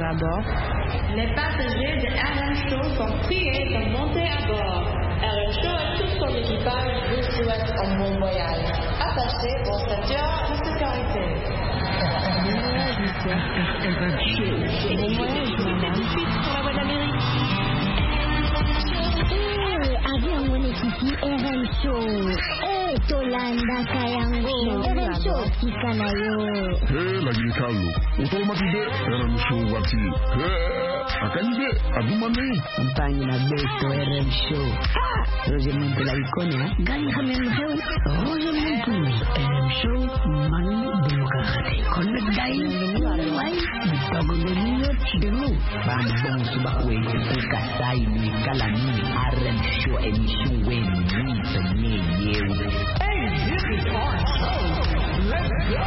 à bord. Les passagers de RM Show sont priés de monter à bord. RM Show et tout son équipage vous souhaitent un bon voyage. Attachez vos ceintures de sécurité. RM Show. Bon voyage, maman. Tout de suite sur la voie d'Amérique. Avion Monekiti RM Show. Tolanda Kayango. RM Show Kikanayo. Lagi Carlo. Automatique RM Show Wati. Akanje Abumane. Campagne na besto RM Show. Roger Monte la icona. Gani khamem kheu. Roger Monte. RM Show Manu Demokrati. Connect guy. Why? Tago denu chidenu. Bambong subakwe. Kasai ni kalani. RM Show émission when ni tanye yew. Hey, this is our show. Let's go.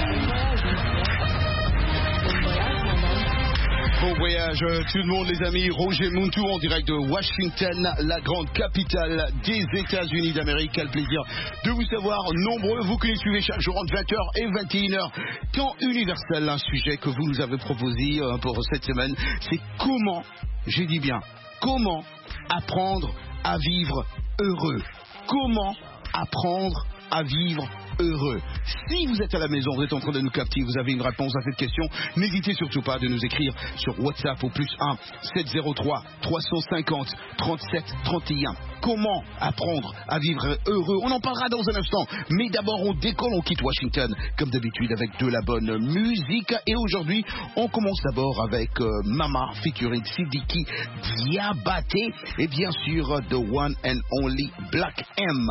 Bon voyage tout le monde les amis, Roger Muntu en direct de Washington, la grande capitale des États-Unis d'Amérique. Quel plaisir de vous savoir nombreux, vous qui les suivez chaque jour entre 20h et 21h. Temps universel, un sujet que vous nous avez proposé pour cette semaine, c'est comment, j'ai dit bien, comment apprendre à vivre heureux. Comment apprendre à vivre heureux. Si vous êtes à la maison, vous êtes en train de nous capter, vous avez une réponse à cette question, n'hésitez surtout pas de nous écrire sur WhatsApp au +1 703 350 37 31. Comment apprendre à vivre heureux? On en parlera dans un instant, mais d'abord on décolle, on quitte Washington comme d'habitude avec de la bonne musique. Et aujourd'hui, on commence d'abord avec Mama featuring Sidiki Diabaté et bien sûr The One and Only Black M.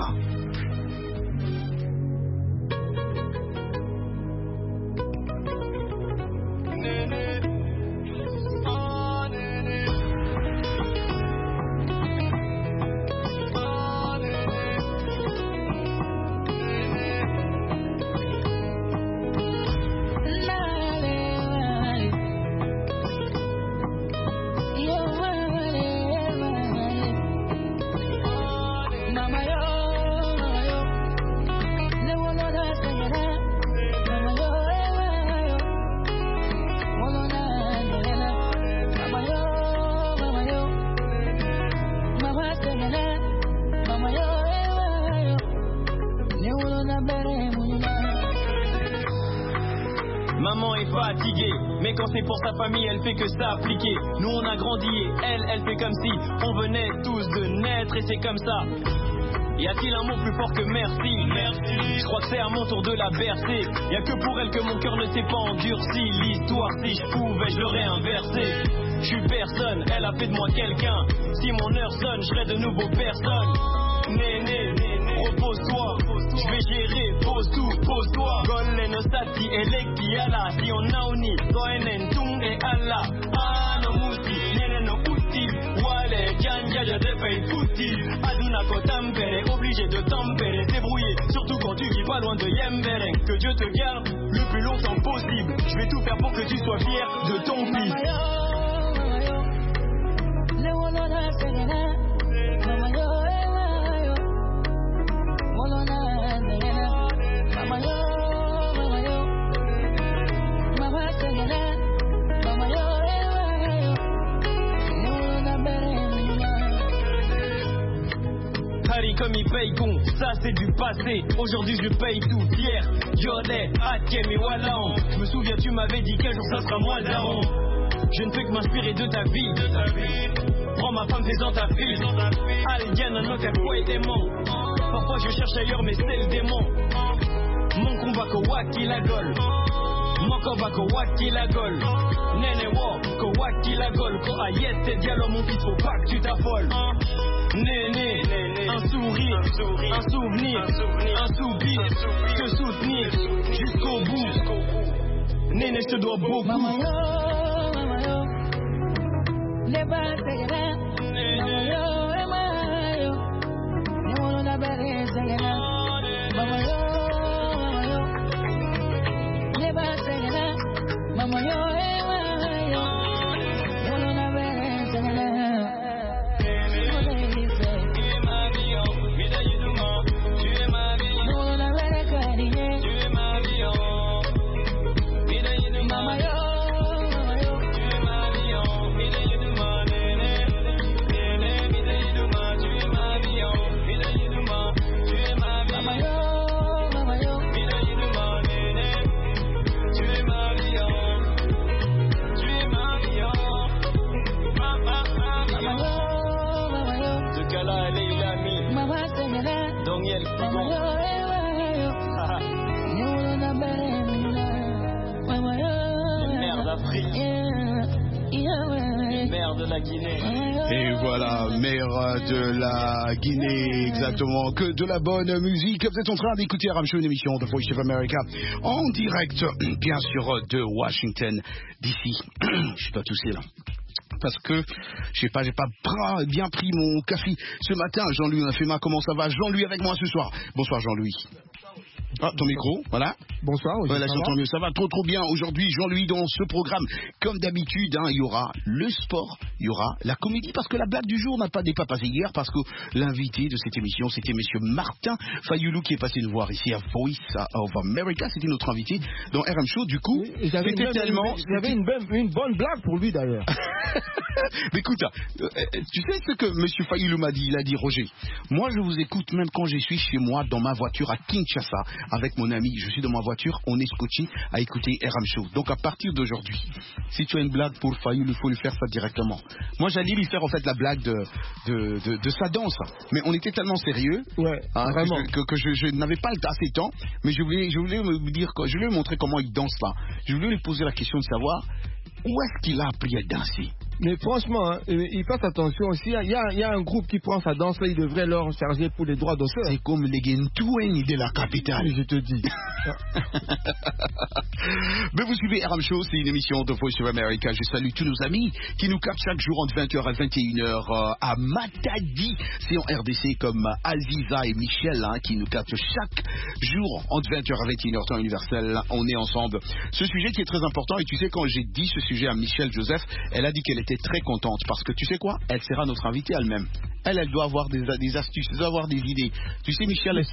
Maman est fatiguée, mais quand c'est pour sa famille, elle fait que s'appliquer. Nous on a grandi et elle fait comme si on venait tous de naître et c'est comme ça. Y a-t-il un mot plus fort que merci? Je crois que c'est à mon tour de la bercer. Y'a que pour elle que mon cœur ne s'est pas endurci. L'histoire, si je pouvais, je l'aurais inversé. Je suis personne, elle a fait de moi quelqu'un. Si mon heure sonne, je serai de nouveau personne. Néné, repose-toi, je vais gérer, pose tout, pose-toi. Golle no sati, eleki ala, si on a uni, goenen tung et ala. Ah no musi, nene no uti, wale, janja de repay fouti. Aduna ko tampere, obligé de tempérer, débrouiller, surtout quand tu vis pas loin de Yemberen. Que Dieu te garde le plus longtemps possible. Je vais tout faire pour que tu sois fier de ton fils. Comme il paye con, ça c'est du passé. Aujourd'hui je paye tout, fier. Yodé, Atkem et Wallan. Je me souviens tu m'avais dit qu'un jour ça sera moi daron. Je ne fais que m'inspirer de ta vie. Prends ma femme, fais-en ta fille. Alien, un autre poétément. Parfois je cherche ailleurs mais c'est le démon. Mon combat ko waki la gol. Mon combat ko waki la gol. Nene wo, ko waki la gol. Ko ayette dialo mon fils, faut pas que tu t'affoles. Néné, un sourire, un souvenir, un soupir, te soutenir jusqu'au bout. Néné, je te dois beaucoup. Mama yo, ne pas te ganar. Mama yo, ne voy a ver ese ganar. Mama yo, ne pas te ganar. Mama yo, Mère de la Guinée. Et voilà, mère de la Guinée, exactement, que de la bonne musique. Vous êtes en train d'écouter RM Show, une émission de Voice of America, en direct, bien sûr, de Washington, d'ici. Je dois tousser là. Parce que, je sais pas, j'ai pas bien pris mon café ce matin. Jean-Louis Nafema, comment ça va? Jean-Louis avec moi ce soir. Bonsoir Jean-Louis. Ah, ton micro, voilà. Bonsoir. Voilà, j'entends mieux. Ça va trop bien aujourd'hui. Jean-Louis, dans ce programme, comme d'habitude, il y aura le sport, il y aura la comédie, parce que la blague du jour n'a pas passé hier, parce que l'invité de cette émission, c'était monsieur Martin Fayoulou, qui est passé nous voir ici à Voice of America. C'était notre invité dans RM Show. Du coup, j'avais une bonne blague pour lui d'ailleurs. Mais écoute, tu sais ce que monsieur Fayoulou m'a dit? Il a dit, Roger, moi je vous écoute même quand je suis chez moi dans ma voiture à Kinshasa avec mon ami. Je suis dans ma voiture, on est scotché à écouter RM Show. Donc à partir d'aujourd'hui, si tu as une blague pour Fayoulou, il faut lui faire ça directement. Moi j'allais lui faire en fait la blague de sa danse, mais on était tellement sérieux vraiment. que je n'avais pas assez de temps, mais je voulais me dire, je voulais lui montrer comment il danse là. Je voulais lui poser la question de savoir où est-ce qu'il a appris à danser. Mais franchement, il fasse attention aussi. Il y a un groupe qui prend sa danse là, il devrait leur charger pour les droits d'auteur. C'est comme les Gentouani de la capitale. Je te dis. Mais vous suivez RM Show, c'est une émission de Voice of America. Je salue tous nos amis qui nous captent chaque jour entre 20h à 21h à Matadi. C'est en RDC comme Aziza et Michel qui nous captent chaque jour entre 20h à 21h temps universel. On est ensemble. Ce sujet qui est très important, et tu sais, quand j'ai dit ce sujet à Michel Joseph, elle a dit qu'elle était très contente parce que tu sais quoi, elle sera notre invitée elle-même. Elle doit avoir des astuces, elle doit avoir des idées. Tu sais, Michel est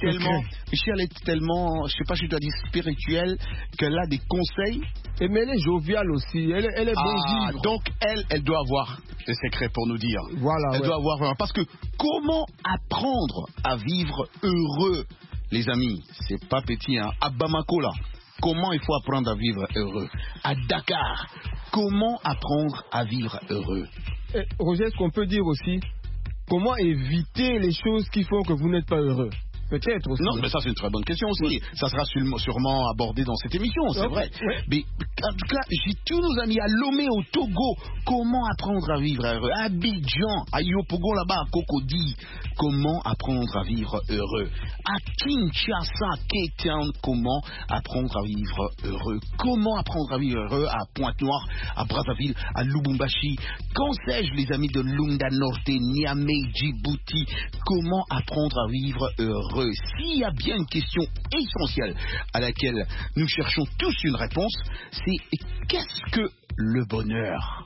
tellement, je sais pas, je dois dire spirituelle, qu'elle a des conseils. Mais elle est joviale aussi, elle est bon vivre. Donc elle doit avoir des secrets pour nous dire. Voilà. Elle doit avoir vraiment, parce que comment apprendre à vivre heureux, les amis? C'est pas petit, à Bamako là. Comment il faut apprendre à vivre heureux? À Dakar, comment apprendre à vivre heureux? Roger, ce qu'on peut dire aussi, comment éviter les choses qui font que vous n'êtes pas heureux? Peut-être aussi. Non, mais ça c'est une très bonne question aussi. Oui. Ça sera sûrement abordé dans cette émission, c'est vrai. Oui. Mais en tout cas, j'ai tous nos amis à Lomé au Togo. Comment apprendre à vivre heureux? À Abidjan, à Yopogo là-bas, à Cocody. Comment apprendre à vivre heureux? À Kinshasa, Cape Town, comment apprendre à vivre heureux? Comment apprendre à vivre heureux à Pointe-Noire, à Brazzaville, à Lubumbashi? Qu'en sais-je, les amis de Lunda Norte, Niamey, Djibouti? Comment apprendre à vivre heureux? S'il y a bien une question essentielle à laquelle nous cherchons tous une réponse, c'est qu'est-ce que le bonheur?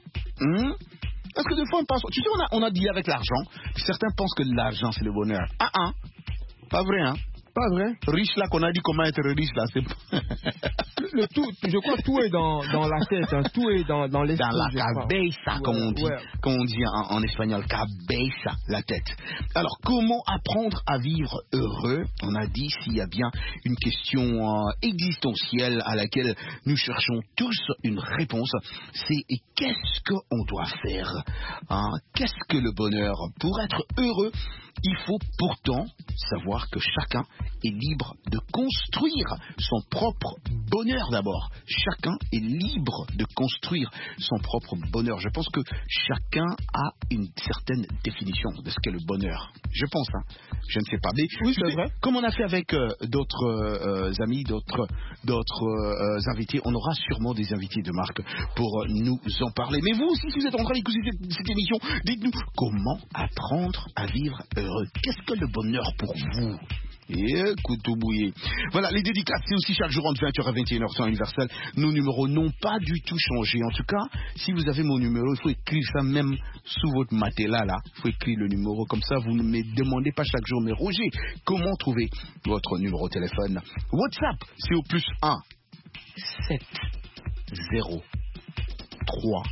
Parce que des fois on pense, tu sais, on a dit avec l'argent, puis certains pensent que l'argent c'est le bonheur. Pas vrai, Pas vrai. Riche là, qu'on a dit comment être riche là, c'est le tout, je crois que tout est dans la tête, tout est dans l'esprit. Dans la cabeza, comme on dit, comme on dit en espagnol, cabeza, la tête. Alors, comment apprendre à vivre heureux? On a dit, s'il y a bien une question existentielle à laquelle nous cherchons tous une réponse, c'est qu'est-ce qu'on doit faire? Qu'est-ce que le bonheur? Pour être heureux, il faut pourtant savoir que chacun est libre de construire son propre bonheur d'abord. Chacun est libre de construire son propre bonheur. Je pense que chacun a une certaine définition de ce qu'est le bonheur. Je pense, je ne sais pas. Mais oui, c'est vrai. Comme on a fait avec d'autres amis, d'autres invités, on aura sûrement des invités de marque pour nous en parler. Mais vous aussi, si vous êtes en train d'écouter cette émission, dites-nous comment apprendre à vivre heureux. Qu'est-ce que le bonheur pour vous? Écoute, bouillé. Voilà, les dédicaces, c'est aussi chaque jour entre 20h à 21h temps universel. Nos numéros n'ont pas du tout changé. En tout cas, si vous avez mon numéro, il faut écrire ça même sous votre matelas là. Il faut écrire le numéro, comme ça vous ne me demandez pas chaque jour. Mais Roger, comment trouver votre numéro de téléphone? WhatsApp, c'est au +1 7 0 3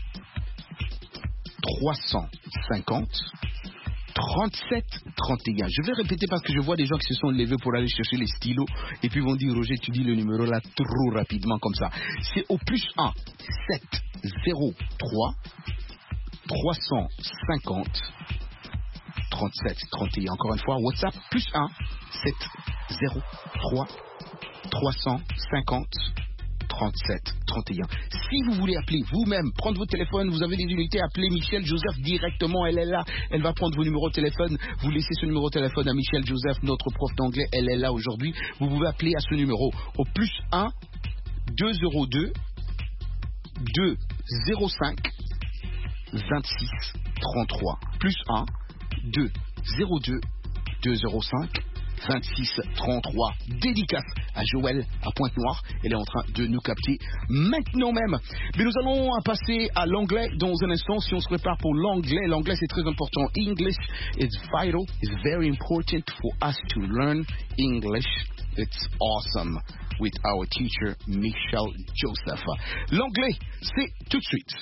350 37 31. Je vais répéter parce que je vois des gens qui se sont levés pour aller chercher les stylos et puis vont dire Roger, tu dis le numéro là trop rapidement comme ça. C'est au +1 7 0 3 350 37 31. Encore une fois, WhatsApp +1 7 0 3 350 37 31. Si vous voulez appeler vous-même, prendre votre téléphone, vous avez des unités, appelez Michel Joseph directement, elle est là, elle va prendre vos numéros de téléphone, vous laissez ce numéro de téléphone à Michel Joseph, notre prof d'anglais, elle est là aujourd'hui, vous pouvez appeler à ce numéro au plus 1 202 205 26 33 plus 1 202 205 26 33. Dédicace à Joël à Pointe-Noire. Elle est en train de nous capter maintenant même. Mais nous allons passer à l'anglais dans un instant. Si on se prépare pour l'anglais, l'anglais c'est très important. English is vital. It's very important for us to learn English. It's awesome with our teacher Michel Joseph. L'anglais, c'est tout de suite.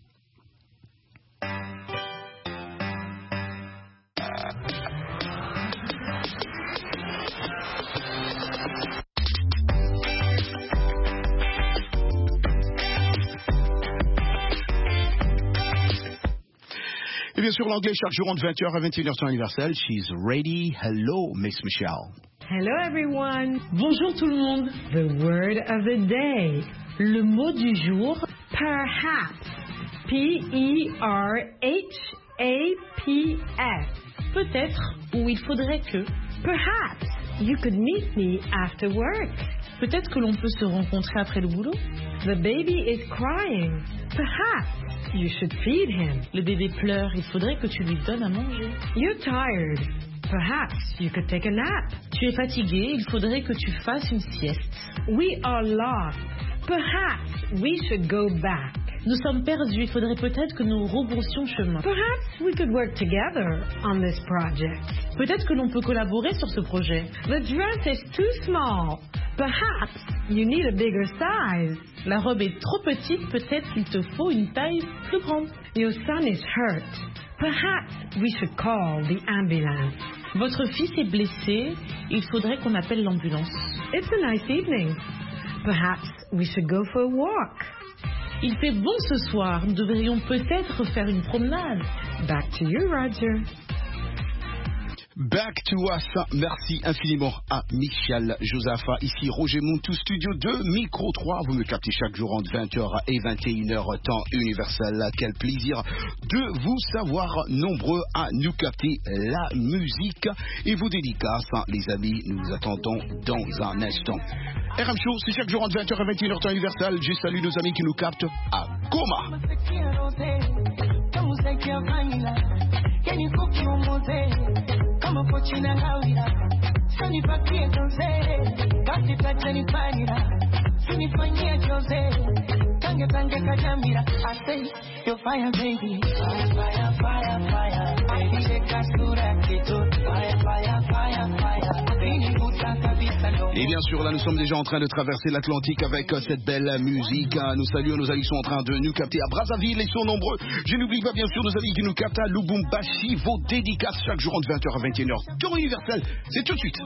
Et bien sûr, l'anglais chaque jour entre 20h à 21h temps universel. She's ready. Hello, Miss Michelle. Hello everyone. Bonjour tout le monde. The word of the day. Le mot du jour, perhaps. P-E-R-H-A-P-S. Peut-être ou il faudrait que. Perhaps you could meet me after work. Peut-être que l'on peut se rencontrer après le boulot. The baby is crying. Perhaps you should feed him. Le bébé pleure, il faudrait que tu lui donnes à manger. You're tired. Perhaps you could take a nap. Tu es fatigué, il faudrait que tu fasses une sieste. We are lost. Perhaps we should go back. Nous sommes perdus, il faudrait peut-être que nous rebroussions chemin. Perhaps we could work together on this project. Peut-être que l'on peut collaborer sur ce projet. The dress is too small. Perhaps you need a bigger size. La robe est trop petite, peut-être qu'il te faut une taille plus grande. Your son is hurt. Perhaps we should call the ambulance. Votre fils est blessé, il faudrait qu'on appelle l'ambulance. It's a nice evening. Perhaps we should go for a walk. Il fait bon ce soir, nous devrions peut-être faire une promenade. Back to you, Roger. Back to us. Merci infiniment à Michel Joseph. Ici Roger Muntu, studio 2, micro 3. Vous me captez chaque jour entre 20h et 21h, temps universel. Quel plaisir de vous savoir nombreux à nous capter la musique et vos dédicaces. Les amis, nous attendons dans un instant. RM Show, c'est chaque jour entre 20h et 21h, temps universel. Je salue nos amis qui nous captent à Goma. Kama pochina ngawira sani pakie tonze kati tachani panira sini fanyia jose tange kajambira I say you're fire baby fire fire fire fire baby sheka sura keto fire fire fire fire bini buta kabisa no. Et bien sûr là nous sommes déjà en train de traverser l'Atlantique avec cette belle musique. Nous saluons nos amis qui sont en train de nous capter à Brazzaville, ils sont nombreux. Je n'oublie pas bien sûr nos amis qui nous captent à Lubumbashi. Vos dédicaces chaque jour entre 20h à 21h. Tour universel, c'est tout de suite.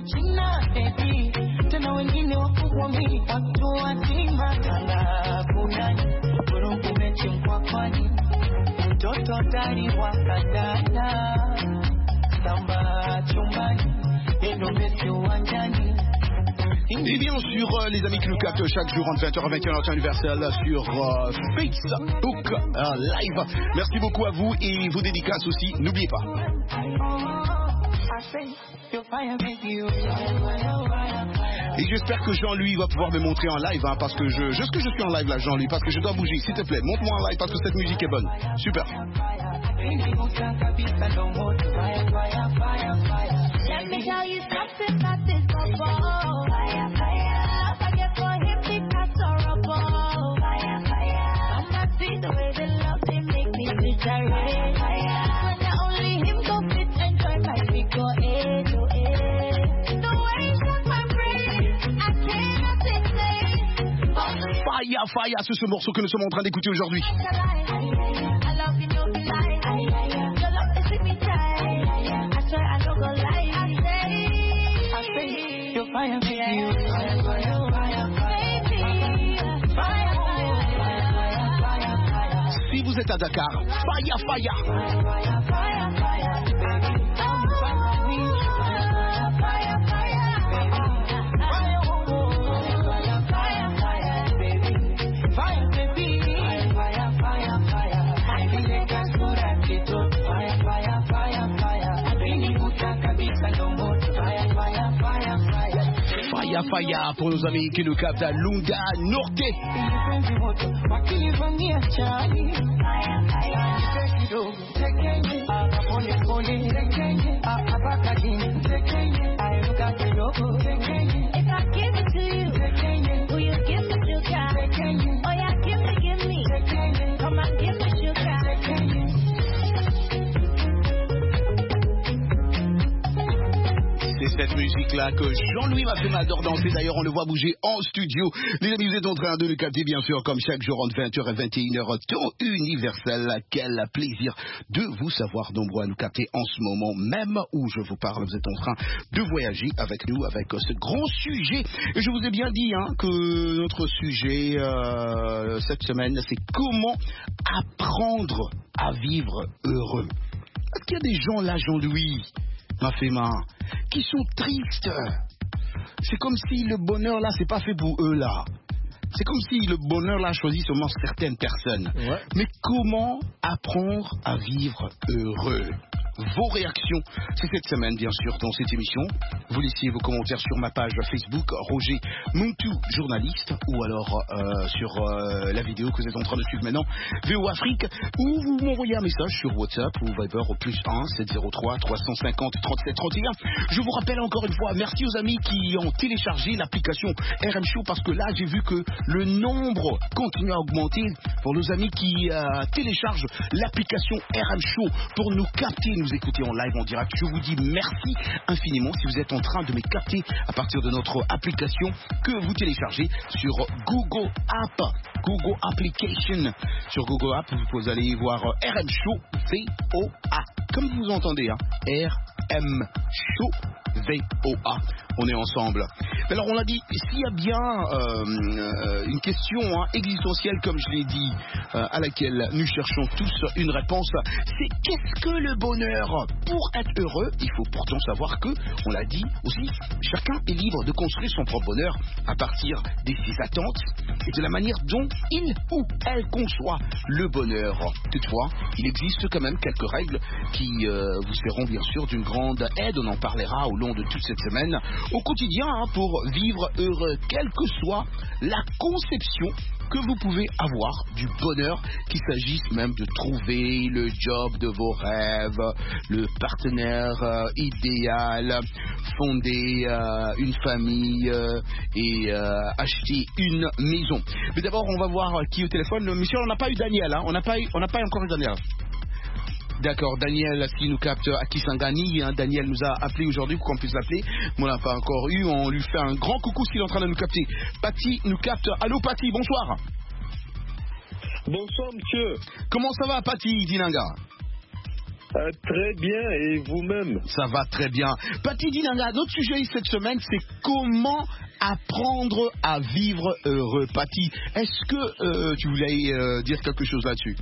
Et bien sûr, les amis qui nous captent chaque jour entre 20h à 21h temps universel sur Facebook Live. Merci beaucoup à vous et vos dédicaces aussi, n'oubliez pas. Et j'espère que Jean-Louis va pouvoir me montrer en live, parce que je suis en live là, Jean-Louis, parce que je dois bouger, s'il te plaît, montre-moi en live parce que cette musique est bonne. Super. Let me tell you something about this bubble. Fire, fire. Forget for him because horrible. Fire, fire. I'm not see the way they love they make me feel direct. Fire. When not only him go fit and join my feet go A to A. The way you shot my brain, I cannot explain. Fire, fire, c'est ce morceau que nous sommes en train d'écouter aujourd'hui. I love you, no be lie. Your love is with me tight. I swear I don't go lie. Fire, baby. Fire, fire, fire. Si vous êtes à Dakar, fire, fire. Fire, Faya Faya pour nos amis qui nous captent à Lunda Norte. If I give it to you, will you give me sugar? Oh yeah, give me. Come on, give me sugar. C'est cette musique-là que Jean-Louis m'a fait m'adore danser. D'ailleurs, on le voit bouger en studio. Les amis, vous êtes en train de le capter, bien sûr, comme chaque jour entre 20h et 21h, temps universel. Quel plaisir de vous savoir nombreux à nous capter en ce moment, même où je vous parle. Vous êtes en train de voyager avec nous, avec ce grand sujet. Et je vous ai bien dit que notre sujet cette semaine, c'est comment apprendre à vivre heureux. Est-ce qu'il y a des gens là, Jean-Louis, ma femme, qui sont tristes? C'est comme si le bonheur là, c'est pas fait pour eux là. C'est comme si le bonheur là choisit seulement certaines personnes. Ouais. Mais comment apprendre à vivre heureux? Vos réactions, c'est cette semaine bien sûr dans cette émission. Vous laissez vos commentaires sur ma page Facebook Roger Muntu journaliste, ou alors sur la vidéo que vous êtes en train de suivre maintenant, VO Afrique, ou vous m'envoyez un message sur WhatsApp ou Viber au +1 703 350 37 31. Je vous rappelle encore une fois, merci aux amis qui ont téléchargé l'application RM Show, parce que là j'ai vu que le nombre continue à augmenter pour nos amis qui téléchargent l'application RM Show pour nous capter, nous écouter en live, en direct. Je vous dis merci infiniment si vous êtes en train de me capter à partir de notre application que vous téléchargez sur Google App, Google Application. Sur Google App, vous allez voir RM Show, VOA, comme vous entendez, RM Show, VOA. On est ensemble. Alors on l'a dit, s'il y a bien une question existentielle, comme je l'ai dit, à laquelle nous cherchons tous une réponse, c'est qu'est-ce que le bonheur? Pour être heureux, il faut pourtant savoir que, on l'a dit aussi, chacun est libre de construire son propre bonheur à partir de ses attentes et de la manière dont il ou elle conçoit le bonheur. Toutefois, il existe quand même quelques règles qui vous seront bien sûr d'une grande aide. On en parlera au long de toute cette semaine au quotidien pour vivre heureux, quelle que soit la conception que vous pouvez avoir du bonheur, qu'il s'agisse même de trouver le job de vos rêves, le partenaire idéal, fonder une famille et acheter une maison. Mais d'abord, on va voir qui est au téléphone. Monsieur, on n'a pas eu Daniel, on n'a pas encore eu Daniel. D'accord, Daniel qui nous capte à Kisangani, Daniel nous a appelé aujourd'hui pour qu'on puisse l'appeler, mais on n'a pas encore eu, on lui fait un grand coucou s'il est en train de nous capter. Patty nous capte. Allô Patty, bonsoir. Bonsoir monsieur. Comment ça va Patty Dinanga? Très bien, et vous-même? Ça va très bien. Patty Dinanga, notre sujet cette semaine, c'est comment apprendre à vivre heureux. Patty, est-ce que tu voulais dire quelque chose là-dessus?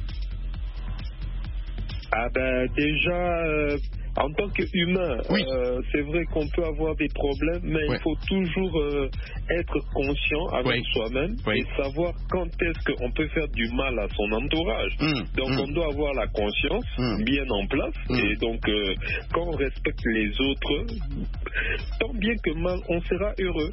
Ah ben déjà, en tant qu'humain, oui. C'est vrai qu'on peut avoir des problèmes, mais il faut toujours être conscient avec soi-même et savoir quand est-ce qu'on peut faire du mal à son entourage. Donc on doit avoir la conscience bien en place, et donc quand on respecte les autres, tant bien que mal, on sera heureux.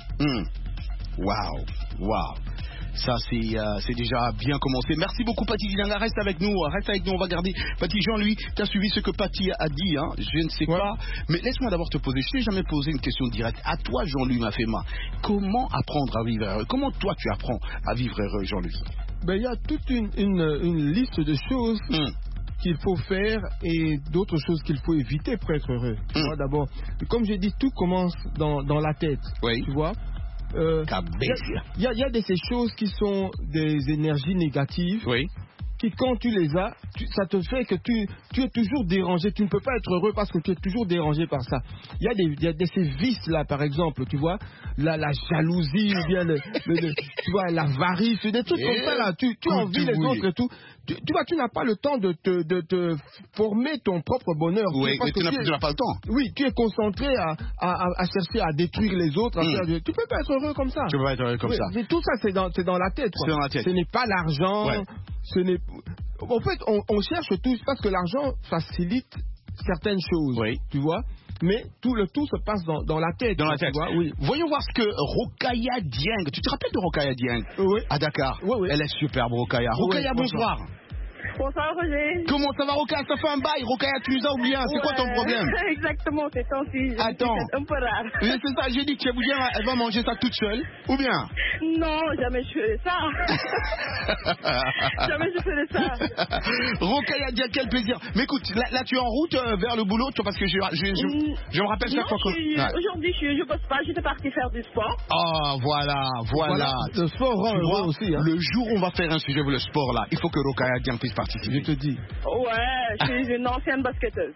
Waouh. Ça, c'est déjà bien commencé. Merci beaucoup, Patty Dinanga. Reste avec nous, on va garder. Patty, Jean-Louis, tu as suivi ce que Patty a dit, je ne sais pas. Mais laisse-moi d'abord te poser, je t'ai jamais posé une question directe. À toi, Jean-Louis, ma femme, comment apprendre à vivre heureux? Comment toi, tu apprends à vivre heureux, Jean-Louis? Il y a toute une liste de choses qu'il faut faire et d'autres choses qu'il faut éviter pour être heureux. D'abord, comme j'ai dit, tout commence dans la tête, tu vois. Il y a de ces choses qui sont des énergies négatives qui, quand tu les as, ça te fait que tu es toujours dérangé. Tu ne peux pas être heureux parce que tu es toujours dérangé par ça. Il y a ces vices-là, par exemple, tu vois, la jalousie, ou bien tu vois, l'avarice, des trucs comme ça, là. Tu envies les autres et tout. Tu vois, tu n'as pas le temps de te former ton propre bonheur. Oui, mais tu n'as pas le temps. Oui, tu es concentré à chercher à détruire les autres. Tu peux pas être heureux comme ça. Tu peux pas être heureux comme ça. Mais tout ça, c'est dans la tête. C'est dans la tête. Ce n'est pas l'argent. En fait, on cherche tout parce que l'argent facilite certaines choses. Tu vois. mais tout se passe dans la tête. Dans la tête. Vois, oui. Voyons voir ce que Rokhaya Dieng. Tu te rappelles de Rokhaya Dieng? Oui. À Dakar. Oui, oui. Elle est superbe, Rokhaya. Rokhaya, bonsoir. Bonsoir Roger. Comment ça va, Rokhaya? Ça fait un bail. Rokhaya, tu nous as oublié. C'est quoi ton problème? Exactement, c'est temps-ci. Attends. C'est un peu rare. Oui, c'est ça. J'ai dit que Cheboudia, elle va manger ça toute seule. Ou bien? Non, jamais je ferais ça. Jamais je ferais ça. Rokhaya Dieng, quel plaisir. Mais écoute, là tu es en route vers le boulot, toi, parce que je me rappelle chaque fois que... Aujourd'hui, je bosse pas. J'étais partie faire du sport. Ah, voilà. Le sport rend heureux aussi. Hein. Le jour où on va faire un sujet pour le sport, là, il faut que Rokhaya Dieng puisse participer. Je te dis. Ouais, je suis une ancienne basketteuse.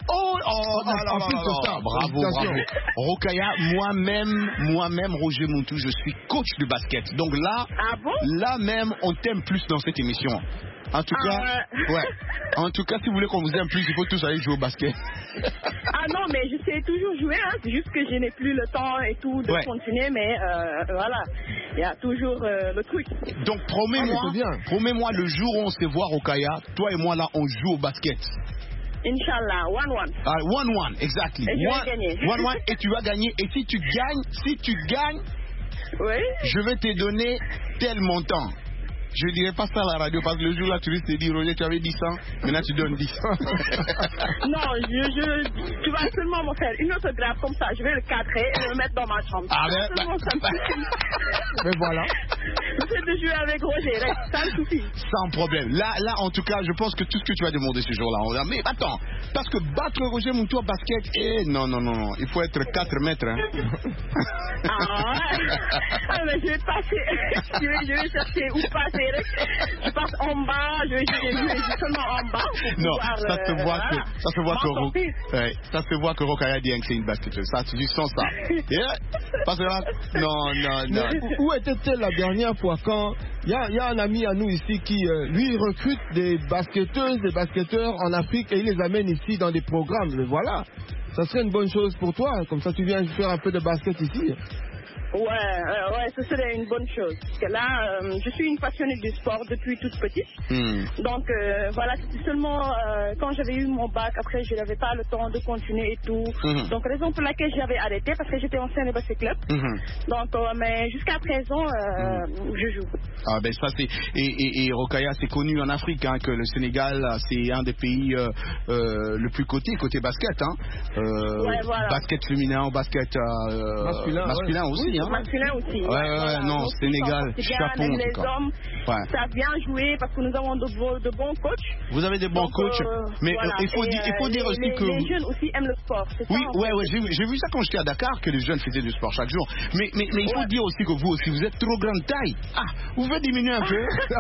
Bravo. Rokhaya, moi-même, Roger Mountou, je suis coach de basket. Donc là, là même, on t'aime plus dans cette émission. En tout cas, En tout cas, si vous voulez qu'on vous aime plus, il faut tous aller jouer au basket. Ah non, mais je sais toujours jouer, hein. C'est juste que je n'ai plus le temps et tout de continuer, mais voilà, il y a toujours le truc. Donc promets-moi le jour où on se voit, Rokhaya, toi et moi là, on joue au basket. Inch'Allah, 1-1. Ah, 1-1, exactly. Et je vais gagner. 1-1, et tu vas gagner. Et si tu gagnes, je vais te donner tel montant. Je ne dirais pas ça à la radio parce que le jour là, tu risques de dire, Roger, tu avais 10 ans, maintenant tu donnes 10 ans. Non, tu vas seulement me faire une autographe comme ça, je vais le cadrer et le mettre dans ma chambre. Ah ben, mais voilà. J'essaie de jouer avec Roger, ça me suffit. Sans problème. Là, en tout cas, je pense que tout ce que tu vas demander ce jour-là, mais attends, parce que battre Roger Mountou en basket, non, il faut être 4 mètres. Hein. Mais je vais passer, je vais chercher où passer. Je passe en bas, je vais seulement en bas. Non, ça se voit que Rokhaya Dieng c'est une basketteuse. Ça, tu sens ça. Parce que là, non. Où était-elle la dernière fois quand il y a un ami à nous ici qui lui recrute des basketteuses, des basketteurs en Afrique et il les amène ici dans des programmes. Mais voilà, ça serait une bonne chose pour toi. Comme ça, tu viens faire un peu de basket ici. Ouais, ce serait une bonne chose. Parce que là, je suis une passionnée du sport depuis toute petite. Donc, voilà, c'était seulement quand j'avais eu mon bac, après, je n'avais pas le temps de continuer et tout. Donc, raison pour laquelle j'avais arrêté, parce que j'étais ancienne de basket club. Donc, mais jusqu'à présent, je joue. Ah, ben ça, c'est. Et Rokhaya, c'est connu en Afrique, hein, que le Sénégal, c'est un des pays le plus côté basket. Hein. Voilà. Basket féminin ou basket masculin aussi. Hein. Masculin aussi. Ouais, non, Sénégal, chapeau en tout les cas. hommes savent bien jouer parce que nous avons de bons coachs. Vous avez des bons coachs, mais voilà. il faut dire aussi que... Les jeunes aussi aiment le sport. Oui, j'ai vu ça quand j'étais à Dakar, que les jeunes faisaient du sport chaque jour. Mais il faut dire aussi que vous aussi, vous êtes trop grande taille. Ah, vous pouvez diminuer un peu.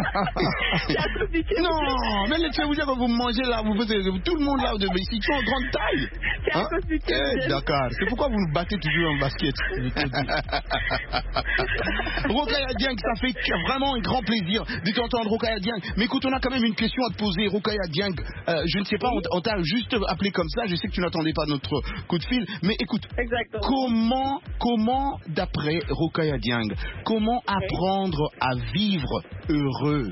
Non, mais laissez-vous dire que vous mangez là, tout le monde là, ils sont en grande taille. C'est à cause du Dakar, c'est pourquoi vous nous battez toujours en basket. Rokhaya Dieng, ça fait vraiment un grand plaisir de t'entendre, Rokhaya Dieng. Mais écoute, on a quand même une question à te poser, Rokhaya Dieng. Je ne sais pas, on t'a juste appelé comme ça. Je sais que tu n'attendais pas notre coup de fil. Mais écoute, comment d'après Rokhaya Dieng, comment apprendre à vivre heureux?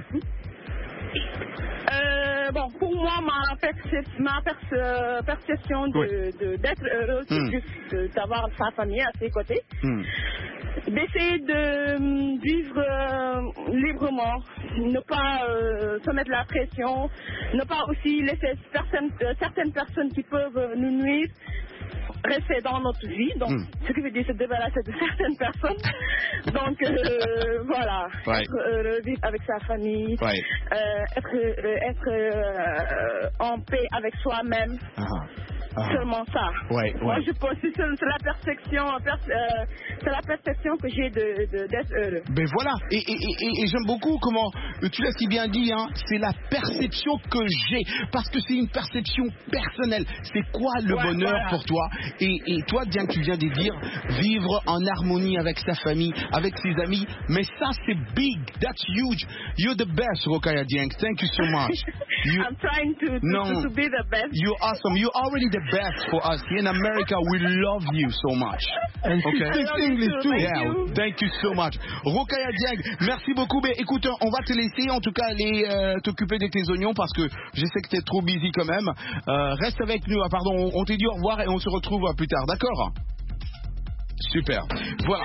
Bon, pour moi, ma perception d'être heureux, c'est juste d'avoir sa famille à ses côtés. D'essayer de vivre librement, ne pas se mettre la pression, ne pas aussi laisser certaines personnes qui peuvent nous nuire rester dans notre vie, donc ce qui veut dire se débarrasser de certaines personnes. Donc voilà, être heureux, vivre avec sa famille, être en paix avec soi-même. Seulement ça. Moi, je pense que c'est la perception que j'ai d'être heureux. Ben voilà. Et j'aime beaucoup comment tu l'as si bien dit. Hein, c'est la perception que j'ai, parce que c'est une perception personnelle. C'est quoi le bonheur pour toi? Et toi, bien que tu viens de dire, vivre en harmonie avec sa famille, avec ses amis. Mais ça, c'est big. That's huge. You're the best, Rokhaya Dieng. Thank you so much. I'm trying to be the best. You're awesome. You're already the best for us. Here in America, we love you so much. And she speaks English too. Thank you so much. Rokhaya Dieng, merci beaucoup. Mais écoute, on va te laisser en tout cas aller t'occuper de tes oignons parce que je sais que t'es trop busy quand même. Reste avec nous. Pardon, on te dit au revoir et on se retrouve plus tard. D'accord? Super. Voilà.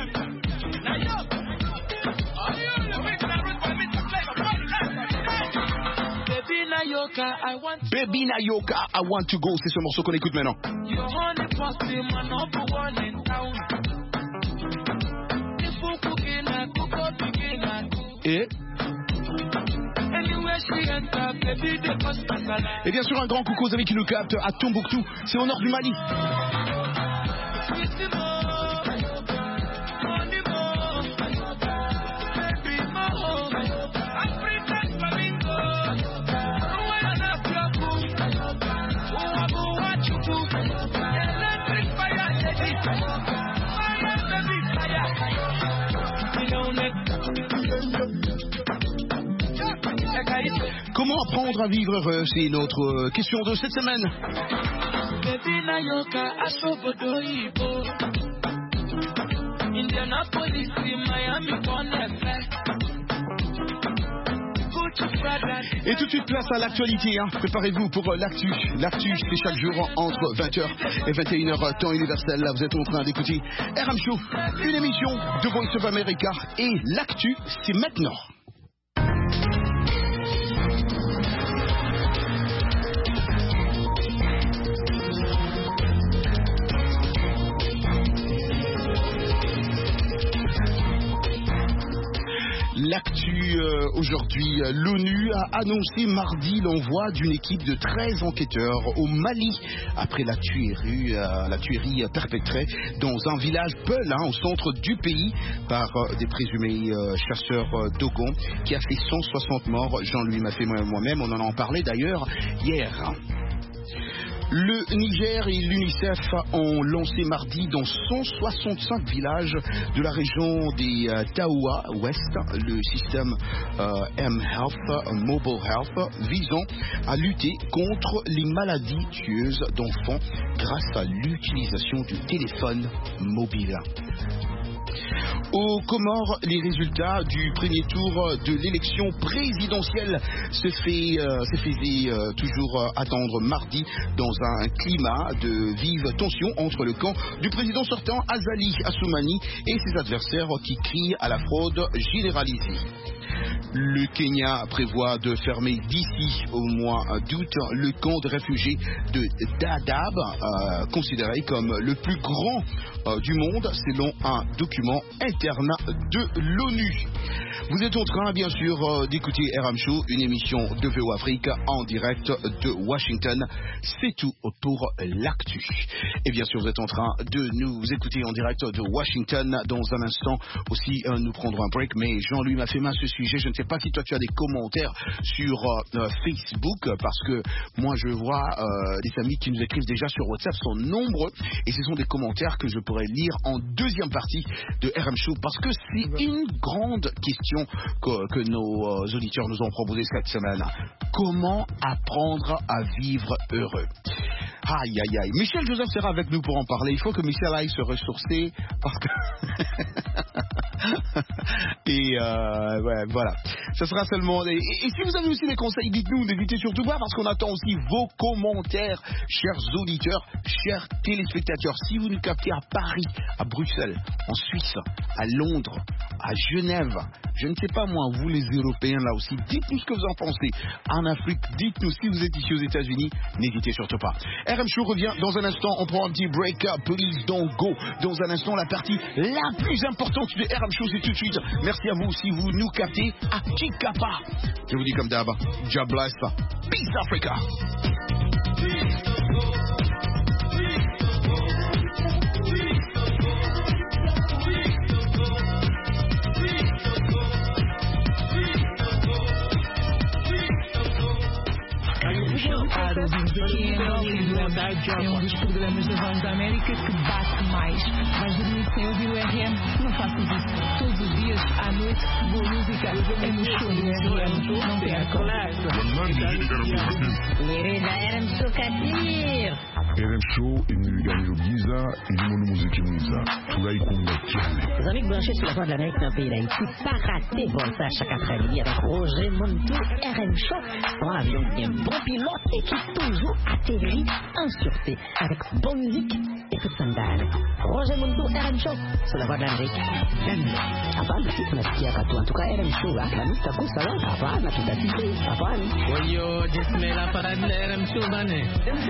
Baby Nayoka, I want to go. C'est ce morceau qu'on écoute maintenant. Et bien sûr un grand coucou aux amis qui nous captent à Tombouctou. C'est au nord du Mali. Comment apprendre à vivre heureux? C'est notre question de cette semaine. Et tout de suite place à l'actualité. Préparez-vous pour l'actu. L'actu, c'est chaque jour entre 20h et 21h temps universel. Là, vous êtes en train d'écouter RM Show, une émission de Voice of America. Et l'actu, c'est maintenant. L'actu aujourd'hui, l'ONU a annoncé mardi l'envoi d'une équipe de 13 enquêteurs au Mali après la tuerie perpétrée dans un village Peul, au centre du pays, par des présumés chasseurs Dogon, qui a fait 160 morts. Jean-Louis m'a fait moi-même, on en a parlé d'ailleurs hier. Le Niger et l'UNICEF ont lancé mardi dans 165 villages de la région des Taoua Ouest le système M-Health, Mobile Health, visant à lutter contre les maladies tueuses d'enfants grâce à l'utilisation du téléphone mobile. Aux Comores, les résultats du premier tour de l'élection présidentielle se faisaient toujours attendre mardi dans un climat de vive tension entre le camp du président sortant Azali Assoumani et ses adversaires qui crient à la fraude généralisée. Le Kenya prévoit de fermer d'ici au mois d'août le camp de réfugiés de Dadaab, considéré comme le plus grand du monde selon un document interne de l'ONU. Vous êtes en train, bien sûr, d'écouter RM Show, une émission de VO Afrique en direct de Washington. C'est tout pour l'actu. Et bien sûr, vous êtes en train de nous écouter en direct de Washington. Dans un instant aussi, nous prendrons un break. Mais Jean-Louis m'a fait main ce sujet. Je ne sais pas si toi tu as des commentaires sur Facebook, parce que moi je vois des amis qui nous écrivent déjà sur WhatsApp sont nombreux. Et ce sont des commentaires que je pourrais lire en deuxième partie de RM Show, parce que c'est une grande question que nos auditeurs nous ont proposé cette semaine. Comment apprendre à vivre heureux? Aïe aïe aïe. Michel Joseph sera avec nous pour en parler. Il faut que Michel aille se ressourcer parce que et ouais, voilà. Ce sera seulement et si vous avez aussi des conseils, dites-nous, n'hésitez surtout pas, parce qu'on attend aussi vos commentaires, chers auditeurs, chers téléspectateurs. Si vous nous captez à Paris, à Bruxelles, en Suisse, à Londres, à Genève, je ne sais pas moi, vous les Européens là aussi, dites-nous ce que vous en pensez. En Afrique, dites-nous si vous êtes ici aux États-Unis, n'hésitez surtout pas. RM Show revient dans un instant, on prend un petit break up, please don't go. Dans un instant, la partie la plus importante de RM Show, c'est tout de suite. Merci à vous si vous nous captez à Chikapa. Je vous dis comme d'hab, God bless, peace Africa. I don't aqui em RM é um dos programas da Voz da América que bate mais. Vais dormir sem ouvir o RM? Não faças isso. Todos os dias, à noite, boa música é no show do RM. Não percam. Querida RM Show Kadir. RM Show, il nous gagne le Giza, il nous musique Giza. Tout là, il compte. Les amis branchés sur la Voix de l'Amérique dans le pays d'Haïti, pas rater bon ça chaque après-midi avec Roger Montou, RM Show, un avion bien bon pilote et qui toujours atterrit en sûreté avec bonne musique et toute sandale. Roger Montou, RM Show, sur la Voix de l'Amérique. Hapana, si tunasikia katu, en tout cas RM Show, hapana, tutakusa wala, hapana, tutatiki, hapana. Oyo, jisme la parade de RM Show, bane.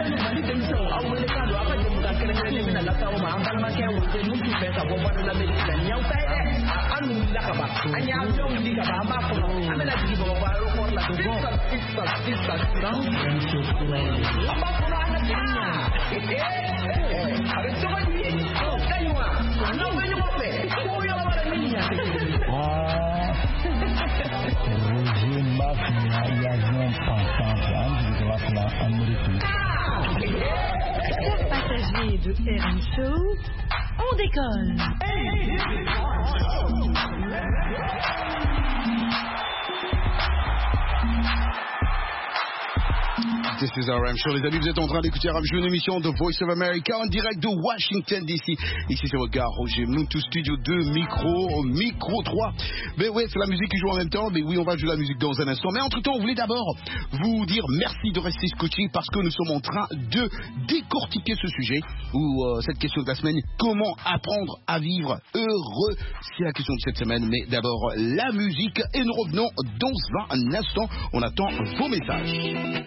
Chers passagers de RM Show, on décolle. This is RM Show, les amis, vous êtes en train d'écouter RM Show, une émission de Voice of America en direct de Washington DC. Ici c'est votre gars Roger Montou, studio 2, micro 3. Mais ouais, c'est la musique qui joue en même temps, mais oui, on va jouer la musique dans un instant. Mais entre temps, on voulait d'abord vous dire merci de rester scotché parce que nous sommes en train de décortiquer ce sujet ou cette question de la semaine, comment apprendre à vivre heureux. C'est la question de cette semaine, mais d'abord la musique et nous revenons dans un instant. On attend vos messages.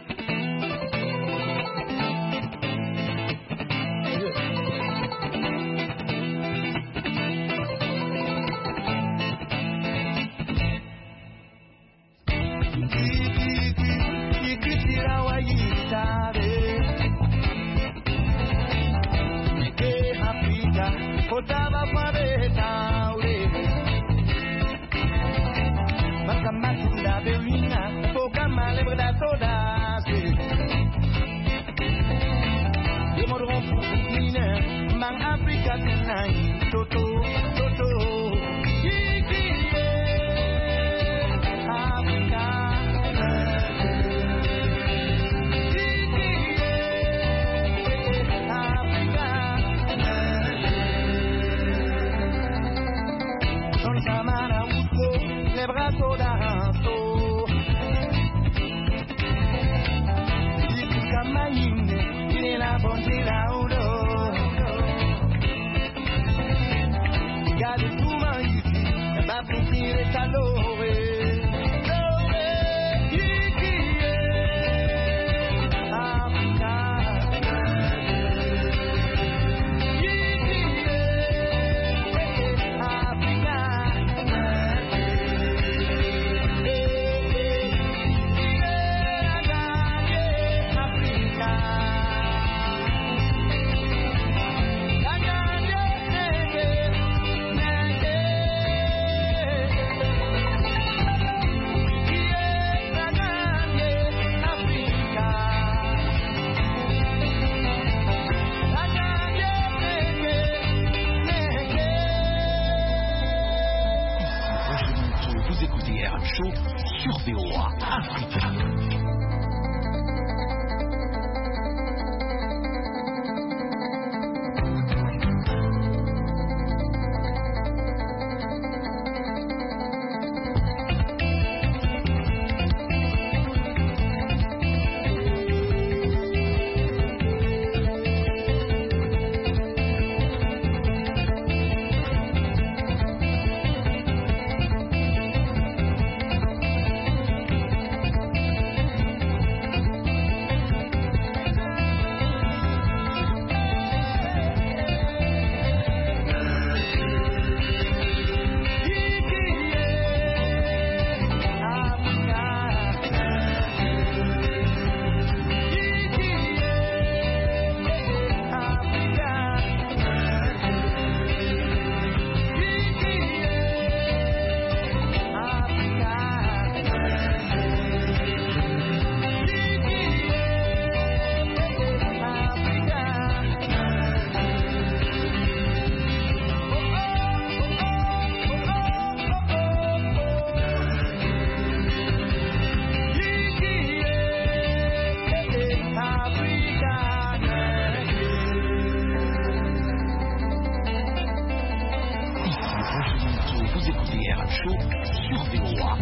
Show sur VOA.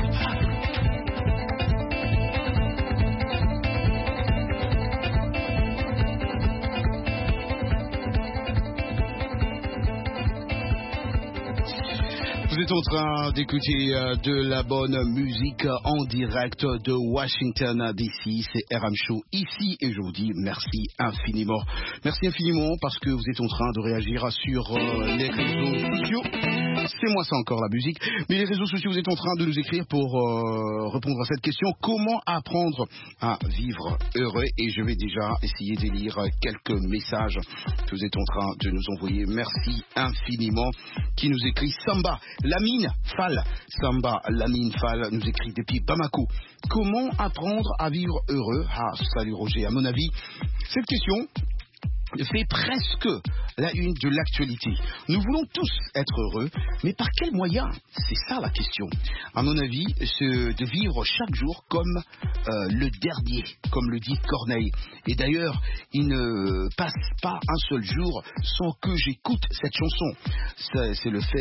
Vous êtes en train d'écouter de la bonne musique en direct de Washington DC. C'est RM Show ici et je vous dis merci infiniment. Merci infiniment parce que vous êtes en train de réagir sur les réseaux sociaux. C'est moi ça encore la musique. Mais les réseaux sociaux, vous êtes en train de nous écrire pour répondre à cette question. Comment apprendre à vivre heureux? Et je vais déjà essayer de lire quelques messages que vous êtes en train de nous envoyer. Merci infiniment. Qui nous écrit Samba Lamine Fall. Samba Lamine Fall nous écrit depuis Bamako. Comment apprendre à vivre heureux? Ah, salut Roger. À mon avis, cette question fait presque la une de l'actualité. Nous voulons tous être heureux, mais par quels moyens? C'est ça la question. À mon avis, c'est de vivre chaque jour comme le dernier, comme le dit Corneille. Et d'ailleurs, il ne passe pas un seul jour sans que j'écoute cette chanson. Ça me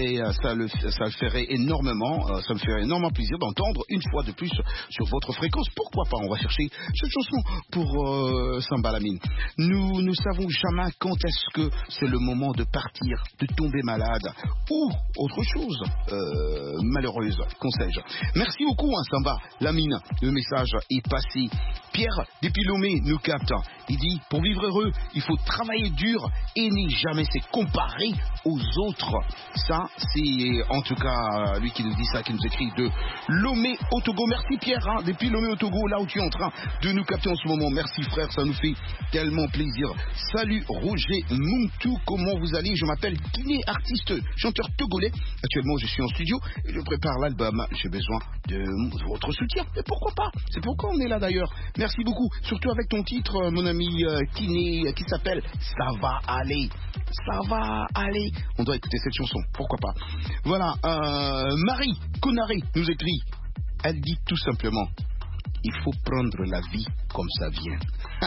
ferait énormément plaisir d'entendre une fois de plus sur votre fréquence. Pourquoi pas? On va chercher cette chanson pour Samba Lamine. Nous ne savons jamais quand est-ce que c'est le moment de partir, de tomber malade ou autre chose malheureuse, qu'on sais-je. Merci beaucoup Samba Lamine, le message est passé. Pierre depuis Lomé nous capte. Il dit, pour vivre heureux, il faut travailler dur et ne jamais se comparer aux autres. Ça, c'est en tout cas lui qui nous dit ça, qui nous écrit de Lomé au Togo. Merci Pierre, depuis Lomé au Togo, là où tu es en train de nous capter en ce moment. Merci frère, ça nous fait tellement plaisir. Salut Roger Muntu, comment vous allez? Je m'appelle Kiné, artiste, chanteur togolais. Actuellement, je suis en studio et je prépare l'album. J'ai besoin de votre soutien. Et pourquoi pas? C'est pourquoi on est là d'ailleurs. Merci beaucoup, surtout avec ton titre, mon ami Kiné, qui s'appelle Ça va aller. Ça va aller. On doit écouter cette chanson, pourquoi pas. Voilà, Marie Conaré nous écrit. Elle dit tout simplement, il faut prendre la vie comme ça vient.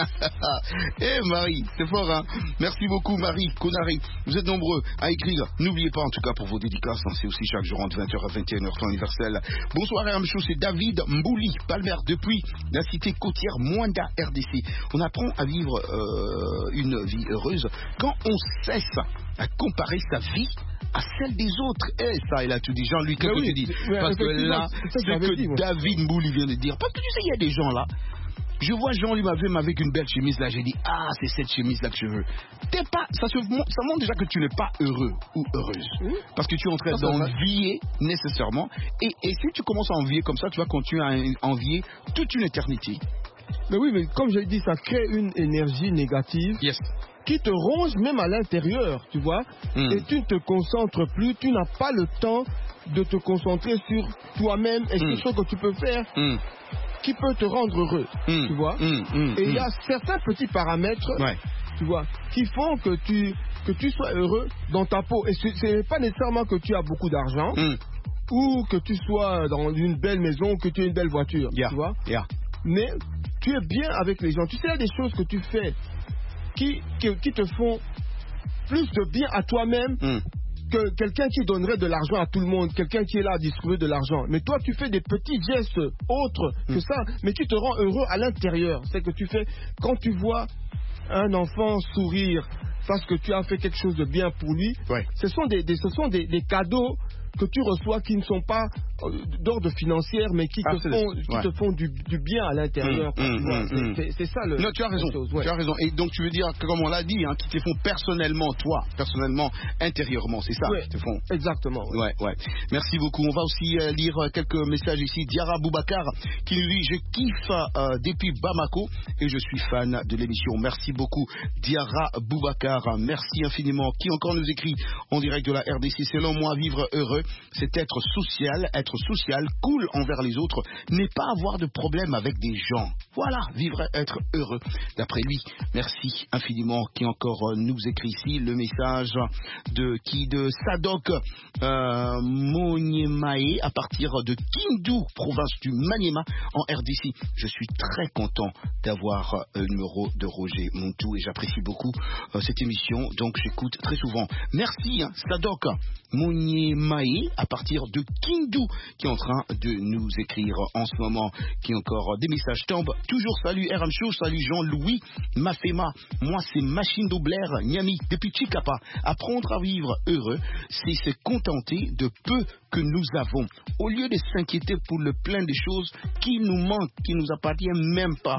Eh Marie, c'est fort hein. Merci beaucoup Marie Conaré. Vous êtes nombreux à écrire. N'oubliez pas en tout cas pour vos dédicaces, c'est aussi chaque jour entre 20h à 21h temps universel. Bonsoir RM Show, c'est David Mbouli Palmer depuis la cité côtière Mwanda RDC. On apprend à vivre une vie heureuse quand on cesse à comparer sa vie à celle des autres. Et ça, il a tout dit. Jean-Luc, qu'est-ce que tu dis? Parce que là, ce que David Mbouli vient de dire. Parce que tu sais, il y a des gens là. Je vois Jean-Luc Mavem avec une belle chemise là. J'ai dit, ah, c'est cette chemise là que je veux. Ça montre déjà que tu n'es pas heureux ou heureuse. Parce que tu es en train d'envier nécessairement. Et si tu commences à envier comme ça, tu vas continuer à envier toute une éternité. Mais oui, mais comme j'ai dit, ça crée une énergie négative. Yes. Qui te ronge même à l'intérieur, tu vois, et tu ne te concentres plus, tu n'as pas le temps de te concentrer sur toi-même et sur ce que tu peux faire qui peut te rendre heureux, tu vois. Et il y a certains petits paramètres, tu vois, qui font que tu sois heureux dans ta peau. Et ce n'est pas nécessairement que tu as beaucoup d'argent ou que tu sois dans une belle maison ou que tu aies une belle voiture, tu vois. Mais tu es bien avec les gens. Tu sais, il y a des choses que tu fais qui te font plus de bien à toi-même que quelqu'un qui donnerait de l'argent à tout le monde, quelqu'un qui est là à distribuer de l'argent. Mais toi, tu fais des petits gestes autres que ça, mais qui te rend heureux à l'intérieur. C'est que tu fais, quand tu vois un enfant sourire parce que tu as fait quelque chose de bien pour lui, ce sont des cadeaux que tu reçois qui ne sont pas d'ordre financier, mais qui te font du bien à l'intérieur. C'est ça le. Non, tu as raison. Tu as raison. Et donc tu veux dire, comme on l'a dit, qui te font personnellement, toi, intérieurement, c'est ça. Qui te font. Exactement. Ouais. Merci beaucoup. On va aussi lire quelques messages ici. Diara Boubacar qui nous dit, je kiffe depuis Bamako et je suis fan de l'émission. Merci beaucoup, Diara Boubacar. Merci infiniment. Qui encore nous écrit en direct de la RDC? Selon moi, vivre heureux, c'est être social, cool envers les autres, n'est pas avoir de problème avec des gens. Voilà, vivre, être heureux. D'après lui, merci infiniment. Qui encore nous écrit ici le message de Sadok Monyemae à partir de Kindu, province du Maniema en RDC. Je suis très content d'avoir un numéro de Roger Muntu et j'apprécie beaucoup cette émission, donc j'écoute très souvent. Merci Sadok Monyemae et à partir de Kindou qui est en train de nous écrire en ce moment, qui encore des messages tombent. Toujours salut RM Show, salut Jean-Louis Mafema. Moi c'est Machine d'Aublair, Niami, depuis Chicapa. Apprendre à vivre heureux, c'est se contenter de peu que nous avons. Au lieu de s'inquiéter pour le plein des choses qui nous manquent, qui nous appartiennent même pas.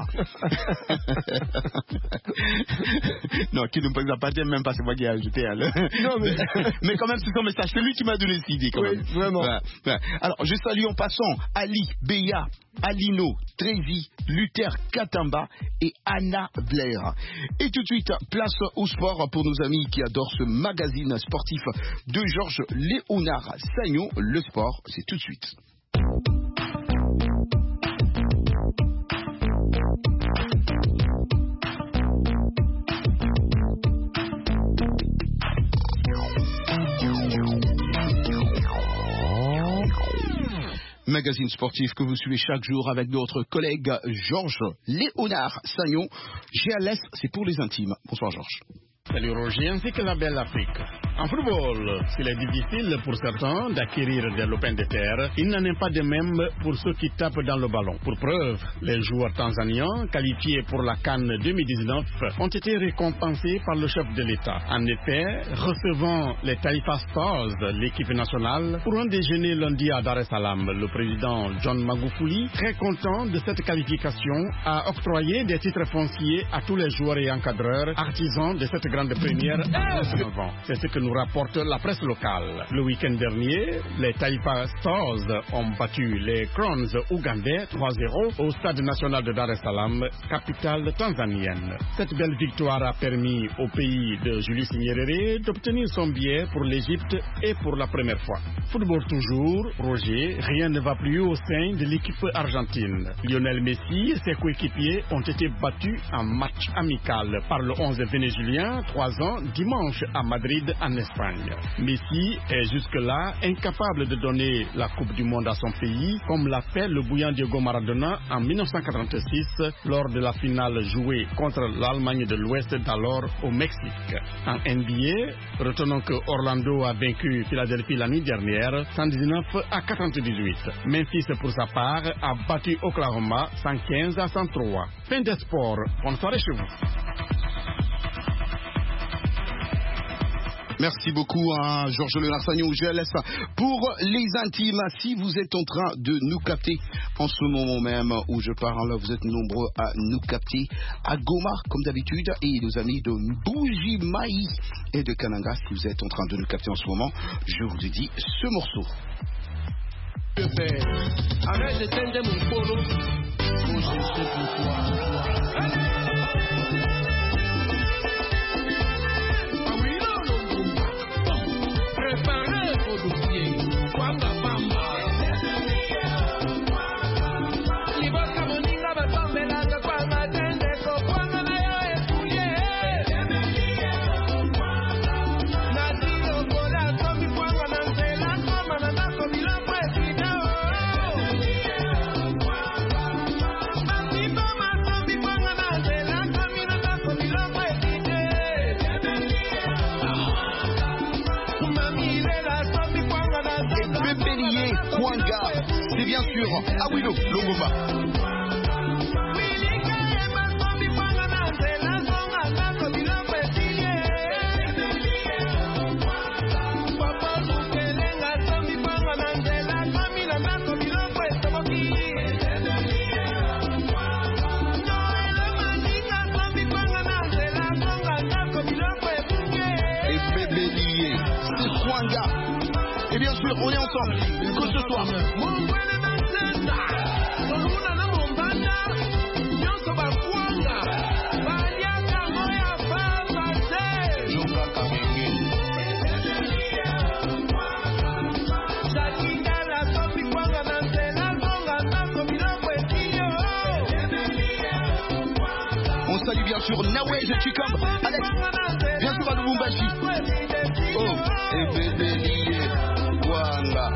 Non, qui ne nous appartiennent même pas, c'est moi qui ai ajouté. Non, mais quand même, c'est son message. C'est lui qui m'a donné cette idée, quand même. Vraiment. Ouais. Alors, je salue en passant Ali, Béa, Alino, Trévi, Luther Katamba et Anna Blair. Et tout de suite, place au sport pour nos amis qui adorent ce magazine sportif de Georges Léonard Sagnon. Le sport, c'est tout de suite. Magazine sportif que vous suivez chaque jour avec notre collègue Georges Léonard Sagnon. GLS, c'est pour les intimes. Bonsoir Georges. Salut Roger, ainsi que la belle Afrique. En football, s'il est difficile pour certains d'acquérir des lopins de terre, il n'en est pas de même pour ceux qui tapent dans le ballon. Pour preuve, les joueurs tanzaniens qualifiés pour la CAN 2019 ont été récompensés par le chef de l'État. En effet, recevant les Taifa Stars, l'équipe nationale, pour un déjeuner lundi à Dar es Salaam, le président John Magufuli, très content de cette qualification, a octroyé des titres fonciers à tous les joueurs et encadreurs artisans de cette grande première à 9 ans. C'est ce que nous rapporte la presse locale. Le week-end dernier, les Taifa Stars ont battu les Crowns ougandais 3-0 au stade national de Dar es Salaam, capitale tanzanienne. Cette belle victoire a permis au pays de Julius Nyerere d'obtenir son billet pour l'Égypte et pour la première fois. Football toujours, Roger, rien ne va plus au sein de l'équipe argentine. Lionel Messi et ses coéquipiers ont été battus en match amical par le 11 vénézuélien 3 ans dimanche à Madrid en Espagne. Messi est jusque-là incapable de donner la Coupe du Monde à son pays, comme l'a fait le bouillant Diego Maradona en 1986 lors de la finale jouée contre l'Allemagne de l'Ouest d'alors au Mexique. En NBA, retenons que Orlando a vaincu Philadelphie la nuit dernière 119-98. Memphis pour sa part a battu Oklahoma 115-103. Fin des sports. Bonne soirée chez vous. Merci beaucoup à Georges Léonard Sagnon, GLS. Pour les intimes, si vous êtes en train de nous capter en ce moment même où je parle, vous êtes nombreux à nous capter à Goma, comme d'habitude, et nos amis de Mbuji-Mayi et de Kananga, si vous êtes en train de nous capter en ce moment, je vous ai dit ce morceau. Arrête de tendre mon polo, je sais pourquoi. C'est bien sûr Awilo Longomba. Et bébé lié, c'est Swanga. Et bien sûr, on est ensemble, que ce soir. On salue bien sûr Nawej Chikam, Alex, bien sûr à Lubumbashi. Oh, et bébé lié, Wanga.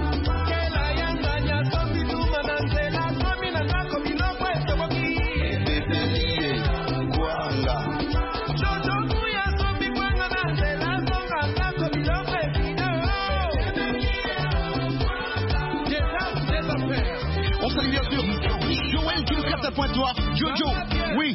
Jojo, oui.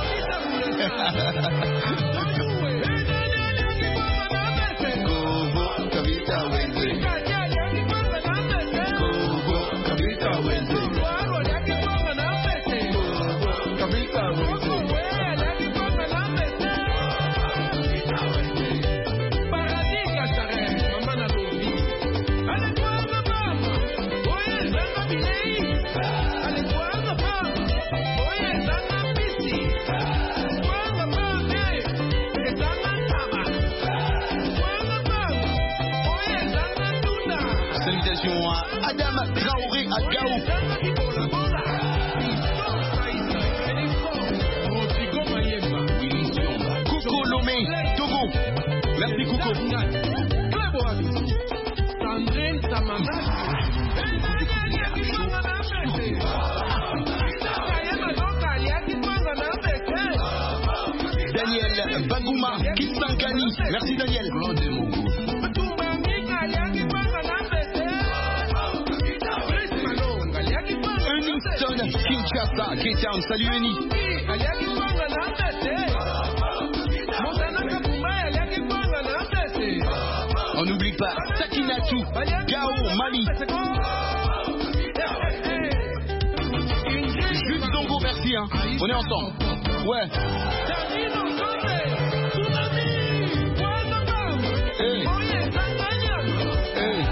Salutations à Adam Traoré à Gao. Coco Lomé, Togo. Merci Coco. Daniel Bagouma, Kisangani. Merci Daniel. Kinshasa, K-Town, salut Eni. On n'oublie pas Sakinatu, Gao, Mali. Juste Zongo, merci hein. On est ensemble. Ouais. Hey. Hey.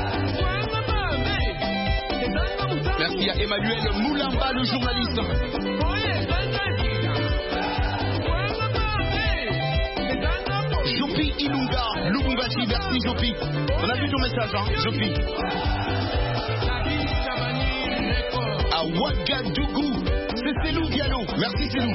Merci à Emmanuel Moulamba, le journaliste. Jopi Ilunga, Lubumbashi, merci Jopi. On a vu ton message, hein, Jopi. À Ouagadougou, c'est Célou Diallo. Merci Célou.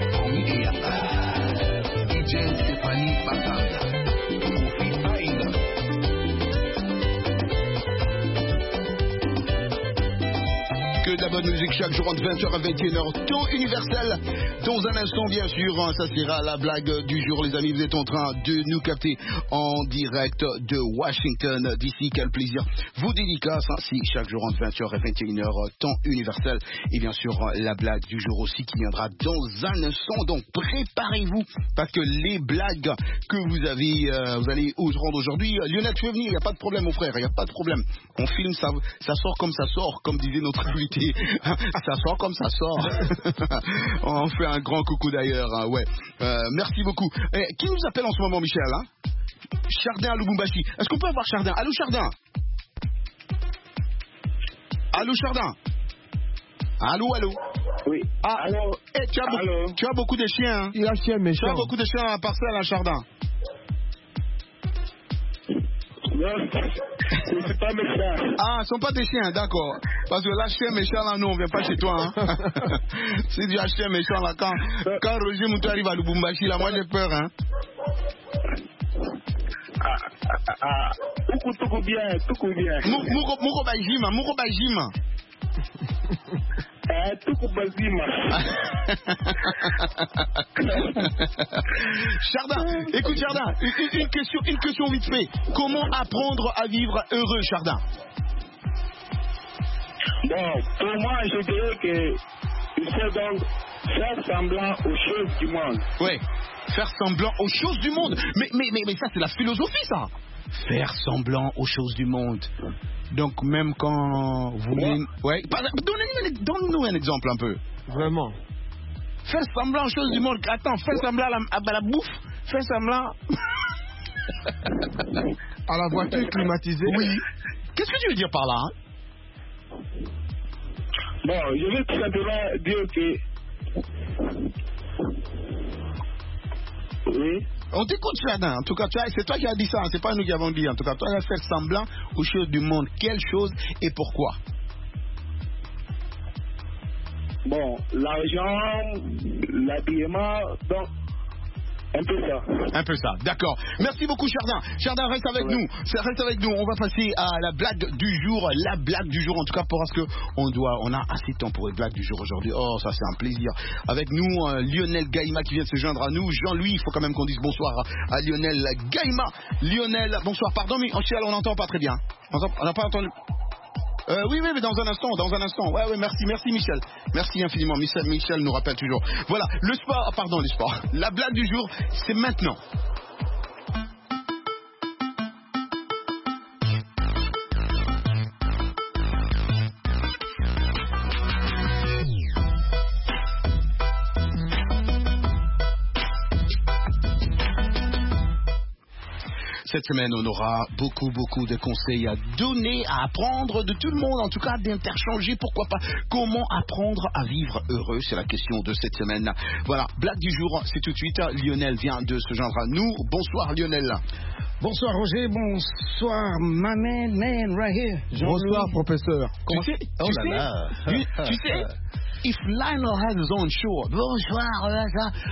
Que de la bonne musique chaque jour entre 20h à 21h, temps universel. Dans un instant, bien sûr, ça sera la blague du jour, les amis. Vous êtes en train de nous capter en direct de Washington d'ici. Quel plaisir vous dédicace. Si chaque jour entre 20h et 21h, temps universel. Et bien sûr, la blague du jour aussi qui viendra dans un instant. Donc préparez-vous parce que les blagues que vous allez vous rendre aujourd'hui, Lionel, tu veux venir, il n'y a pas de problème, mon frère, il n'y a pas de problème. On filme, ça sort, comme disait notre invité. Ça sort comme ça sort. On fait un grand coucou d'ailleurs. Hein, ouais. Merci beaucoup. Qui nous appelle en ce moment, Michel hein? Chardin à Lubumbashi. Est-ce qu'on peut avoir Chardin? Allô, Chardin? Allô, Chardin? Allô, allô? Oui. Ah, allô. Tu as beaucoup de chiens. Hein? Il a chien méchant. Tu as beaucoup de chiens à parcelle à Chardin. Non, c'est pas méchant. Ah, ce sont pas des chiens, d'accord. Parce que là, chien méchant, là, nous, on vient pas chez toi. Hein. C'est du chien méchant, là, quand Roger Moutou arrive à Lubumbashi, là, moi, j'ai peur. Hein. Tout bien. Mouko Bajima. Chardin, écoute Chardin, une question vite fait. Comment apprendre à vivre heureux, Chardin? Bon, pour moi, je dirais que il faut donc faire semblant aux choses du monde. Oui, faire semblant aux choses du monde. Mais ça, c'est la philosophie, ça. Faire semblant aux choses du monde. Donc même quand vous... Ouais. Donne-nous un exemple un peu. Vraiment. Faire semblant aux choses du monde. Attends, faire semblant à la bouffe. Faire semblant... à la voiture climatisée. Oui. Qu'est-ce que tu veux dire par là hein? Bon, je veux tout simplement dire que... Oui. On t'écoute, Chardin. En tout cas, c'est toi qui as dit ça. C'est pas nous qui avons dit. En tout cas, toi, tu as fait semblant aux choses du monde. Quelle chose et pourquoi? Bon, l'argent, l'habillement, donc... Un peu ça, d'accord. Merci beaucoup, Chardin. Chardin, reste avec nous. Reste avec nous. On va passer à la blague du jour. La blague du jour, en tout cas, parce que on a assez de temps pour les blagues du jour aujourd'hui. Oh, ça, c'est un plaisir. Avec nous, Lionel Gaïma qui vient de se joindre à nous. Jean-Louis, il faut quand même qu'on dise bonsoir à Lionel Gaïma. Lionel, bonsoir. Pardon, mais en Chial, on n'entend pas très bien. On n'a pas entendu. Oui, mais dans un instant. Ouais, merci Michel. Merci infiniment. Michel nous rappelle toujours. Voilà, le sport. La blague du jour, c'est maintenant. Cette semaine, on aura beaucoup de conseils à donner, à apprendre de tout le monde, en tout cas d'interchanger, pourquoi pas. Comment apprendre à vivre heureux, c'est la question de cette semaine. Voilà, blague du jour, c'est tout de suite. Lionel vient de se joindre à nous. Bonsoir Lionel. Bonsoir Roger, bonsoir my man right here. Bonsoir professeur. Tu sais, if Lionel has his own show, bonsoir,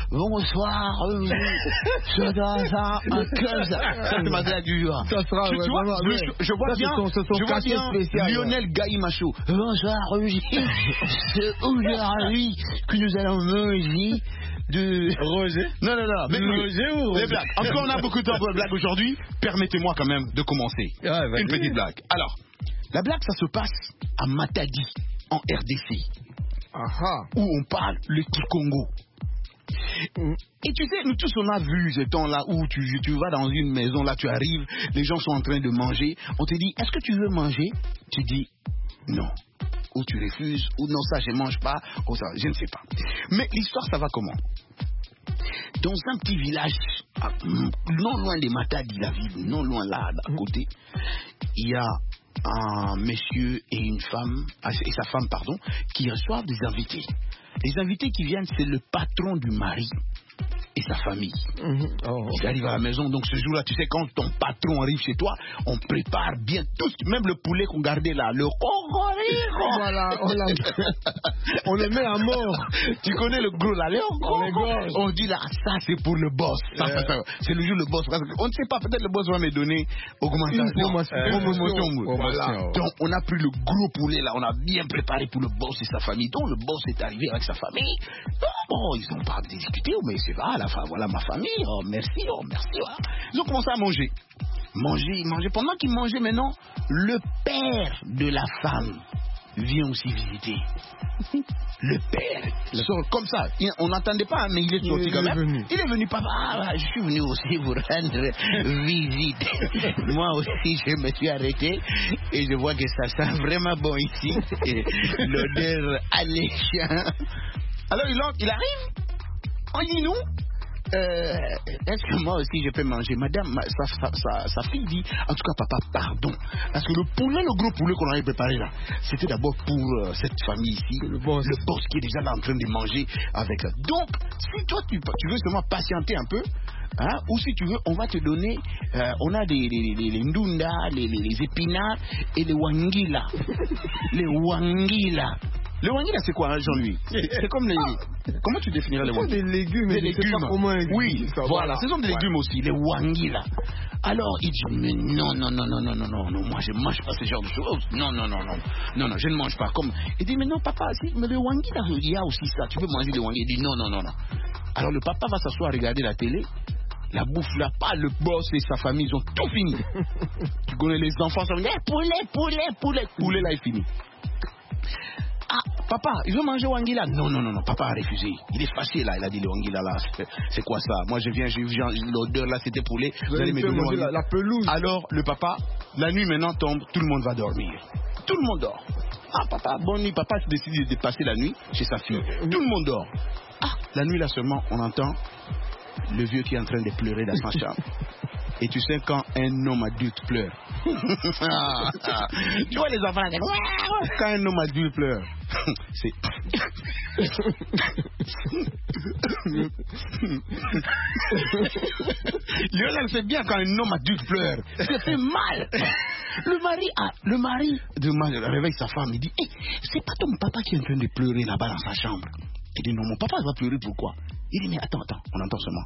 ça, c'est ma blague du jour. Ça sera, je vois bien Lionel Gaïmacho. Bonsoir, Roger. C'est aujourd'hui que nous allons manger de... Roger? Non. Roger ou Roger? Les blagues. Encore, on a beaucoup de temps pour les blagues aujourd'hui. Permettez-moi quand même de commencer. Une petite blague. Alors, la blague, ça se passe à Matadi, en RDC. Où on parle le Kikongo. Et tu sais, nous tous on a vu ce temps-là où tu vas dans une maison, là tu arrives, les gens sont en train de manger, on te dit, est-ce que tu veux manger? Tu dis, non. Ou tu refuses, ou non, ça je mange pas, ou ça, je ne sais pas. Mais l'histoire, ça va comment? Dans un petit village, non loin de Matadi, la ville, non loin là, à côté, il y a un monsieur et une femme, et sa femme, pardon, qui reçoivent des invités. Les invités qui viennent, c'est le patron du mari et sa famille. Il arrive à la maison, donc ce jour-là, tu sais, quand ton patron arrive chez toi, on prépare bien tout, même le poulet qu'on gardait là, le cocorico. Voilà, on le met à mort. Tu connais le gros là, on dit là, ça c'est pour le boss. Ça, c'est le jour le boss. On ne sait pas, peut-être le boss va me donner augmentation. Voilà. Donc on a pris le gros poulet là, on a bien préparé pour le boss et sa famille. Donc le boss est arrivé avec sa famille. Bon, ils n'ont pas discuté, mais c'est pas, à la fin, voilà ma famille, merci. Voilà. Ils ont commencé à manger. Manger. Pendant qu'ils mangeaient maintenant, le père de la femme vient aussi visiter. Le père sort comme ça. On n'entendait pas, mais il est sorti quand même. Il est venu, papa, je suis venu aussi vous rendre visite. Moi aussi, je me suis arrêté et je vois que ça sent vraiment bon ici. L'odeur alléchante. Alors il arrive. On dit nous, est-ce que moi aussi je peux manger? Madame, sa fille dit, en tout cas papa, pardon. Parce que le gros poulet qu'on avait préparé là, c'était d'abord pour cette famille ici, le boss qui est déjà là en train de manger avec ça. Donc, si toi tu veux seulement patienter un peu, ou si tu veux, on va te donner, on a les ndunda, les épinards et les wangila. Les wangila. Le wangila, c'est quoi, Jean-Louis? C'est comme les... Comment tu définirais les wangila? Des légumes. Des légumes. Oui, voilà. Ce sont des légumes aussi, les wangila. Alors, il dit, mais non, moi je ne mange pas ce genre de choses. Non, je ne mange pas. Comme... Il dit, mais non, papa, mais le wangila, il y a aussi ça. Tu peux manger le wangila? Il dit, non. Alors, le papa va s'asseoir, regarder la télé. La bouffe là, pas le boss et sa famille, ils ont tout fini. Tu connais les enfants, ça veut dire, poulet là est fini. Papa, il veut manger wangila? Non, papa a refusé. Il est fâché là, il a dit le wangila là, c'est quoi ça? Moi je viens, l'odeur là c'était poulet. Vous allez me manger la pelouse. Alors le papa, la nuit maintenant tombe, tout le monde va dormir. Tout le monde dort. Papa, bonne nuit, papa décide de passer la nuit chez sa fille. Tout le monde dort. La nuit là seulement, on entend le vieux qui est en train de pleurer dans sa chambre. Et tu sais quand un homme adulte pleure. Tu vois les enfants là, quand un homme adulte pleure, c'est... Lionel, c'est bien quand un homme adulte pleure. Ça fait mal. Le mari réveille sa femme, il dit, c'est pas ton papa qui est en train de pleurer là-bas dans sa chambre? Il dit, non, mon papa va pleurer, pourquoi? Il dit, mais attends, on entend seulement.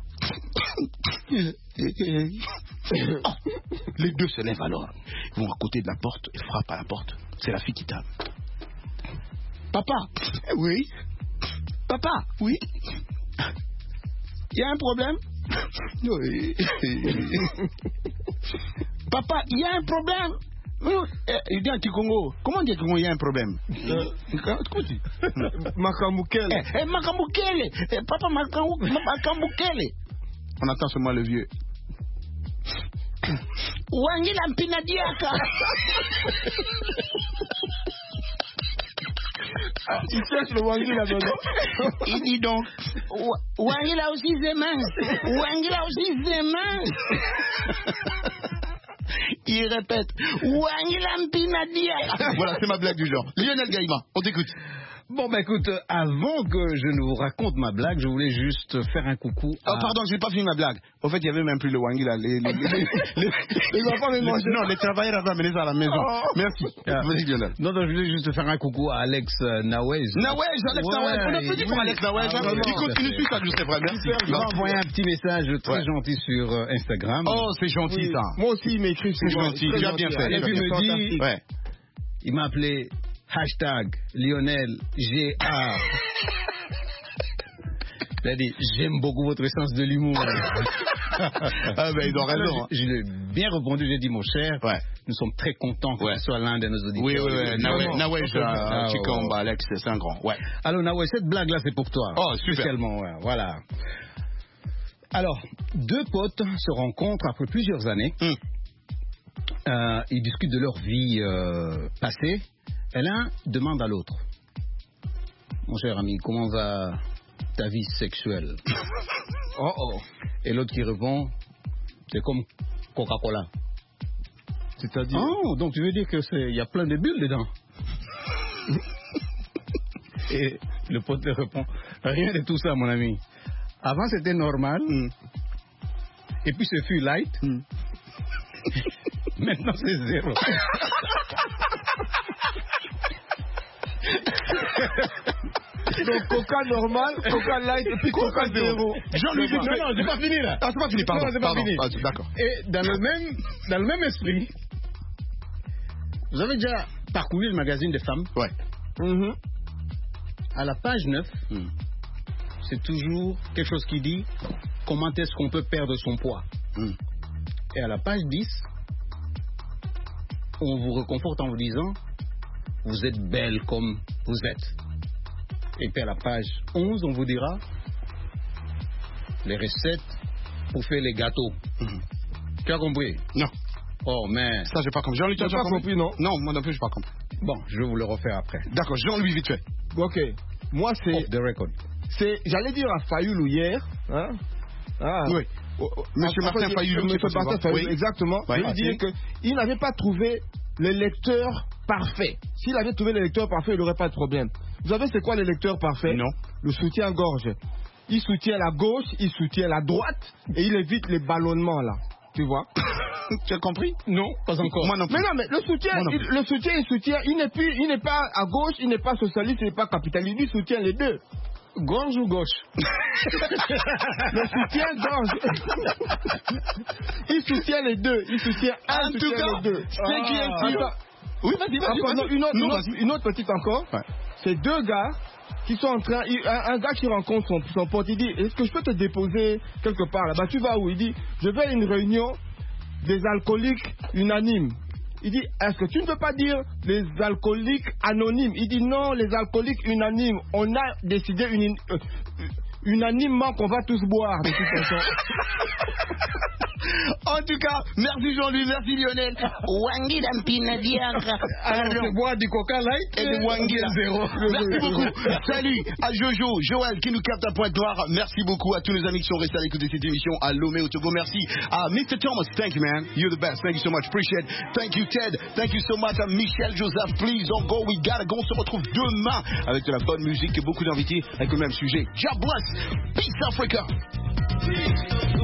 Les deux se lèvent alors. Ils vont à côté de la porte et frappent à la porte. C'est la fille qui tape. Papa? Oui. Papa? Oui. Il y a un problème? Oui. Papa, il y a un problème? Il dit anti-Congo. Comment dire qu'il y a un problème? Makamukele. Makamukele. Papa Makamukele. On entend seulement le vieux. Wangila Mpinadiaka. Il cherche le Wangila dedans. Il dit donc Wangila aussi c'est mince. Wangila aussi c'est mince. Il répète Wangila Mpinadiaka. Voilà, c'est ma blague du genre. Lionel Gaïma, on t'écoute. Bon, bah écoute, avant que je ne vous raconte ma blague, je voulais juste faire un coucou. Oh, pardon, j'ai pas fini ma blague. Au fait, il y avait même plus le Wangila. Les enfants me manger. Non, les travailleurs avaient amené ça à la maison. Oh. Merci. Vas-y, Lionel. Non, je voulais juste faire un coucou à Alex Nawez. Alex Nawez. On applaudit pour Alex Nawez. Il continue tout ça, c'est vrai. Merci. Il m'a envoyé un petit message très gentil sur Instagram. Oh, c'est gentil ça. Moi aussi, il m'écrit. C'est gentil. Tu as bien fait. Et puis il me dit, il m'a appelé #Lionel GA. Il a dit, j'aime beaucoup votre sens de l'humour. Ah ben ils ont raison. Je lui ai bien répondu, j'ai dit, mon cher, nous sommes très contents que tu sois l'un de nos auditeurs. Oui. Nawaj, Chikomba, Alex, c'est un grand. Ouais. Alors Nawaj, cette blague-là, c'est pour toi. Oh, super. Spécialement, voilà. Alors, deux potes se rencontrent après plusieurs années. Ils discutent de leur vie passée. Et l'un demande à l'autre, mon cher ami, comment va ta vie sexuelle? Et l'autre qui répond, c'est comme Coca-Cola. C'est-à-dire? Oh, donc tu veux dire qu'il y a plein de bulles dedans? Et le pote répond, rien de tout ça, mon ami. Avant, c'était normal. Et puis, ce fut light. Maintenant, c'est zéro. Donc Coca normal, Coca light et puis Coca zéro. Jean-Louis, non, j'ai pas fini là. Ah, c'est pas fini, pardon. Non, c'est pas fini. Ah, d'accord. Et dans le même esprit, vous avez déjà parcouru le magazine des femmes? Ouais. À la page 9, c'est toujours quelque chose qui dit comment est-ce qu'on peut perdre son poids. Et à la page 10, on vous réconforte en vous disant vous êtes belle comme vous êtes. Et puis à la page 11, on vous dira les recettes pour faire les gâteaux. Tu as compris? Non. Oh, mais... Ça, j'ai pas compris. Jean-Louis, tu as pas compris, non? Non, moi non plus, j'ai pas compris. Bon, je vais vous le refaire après. D'accord, Jean-Louis, vite fait. Ok. Moi, c'est... Off the record. J'allais dire à Fayoulou hier, hein? Oui. Monsieur Martin Fayoulou. Oui. Exactement. Je veux dire qu'il n'avait pas trouvé le lecteur parfait. S'il avait trouvé le lecteur parfait, il n'aurait pas de problème. Vous savez c'est quoi le lecteur parfait? Non. Le soutien-gorge. Il soutient la gauche, il soutient la droite et il évite les ballonnements là. Tu vois? Tu as compris? Non, pas encore. Moi non plus. Mais non, mais le soutien, il n'est pas à gauche, il n'est pas socialiste, il n'est pas capitaliste, il soutient les deux. Gorge ou gauche? Le soutien-gorge. Il soutient les deux. Il soutient un, en tout cas, les deux. C'est qui est sûr? Oui, vas-y. Une autre petite encore. Ouais. C'est deux gars qui sont en train... Un gars qui rencontre son pote, il dit, est-ce que je peux te déposer quelque part là? Bah, tu vas où? Il dit, je vais à une réunion des alcooliques unanimes. Il dit, est-ce que tu ne peux pas dire les alcooliques anonymes? Il dit, non, les alcooliques unanimes. On a décidé unanimement qu'on va tous boire de toute façon. En tout cas, merci Jean-Louis, merci Lionel. Wangila Mpinadiaka. Alors, je bois du Coca Light et du Wangila zéro. Merci beaucoup. Salut à Jojo, Joël qui nous capte à Pointe-Noire. Merci beaucoup à tous nos amis qui sont restés à l'écoute de cette émission à Lomé au Togo. Merci à Mr. Thomas. Thank you, man. You're the best. Thank you so much. Appreciate it. Thank you, Ted. Thank you so much à Michel Joseph. Please don't go. We gotta go. On se retrouve demain avec de la bonne musique et beaucoup d'invités avec le même sujet. God bless. Peace Africa.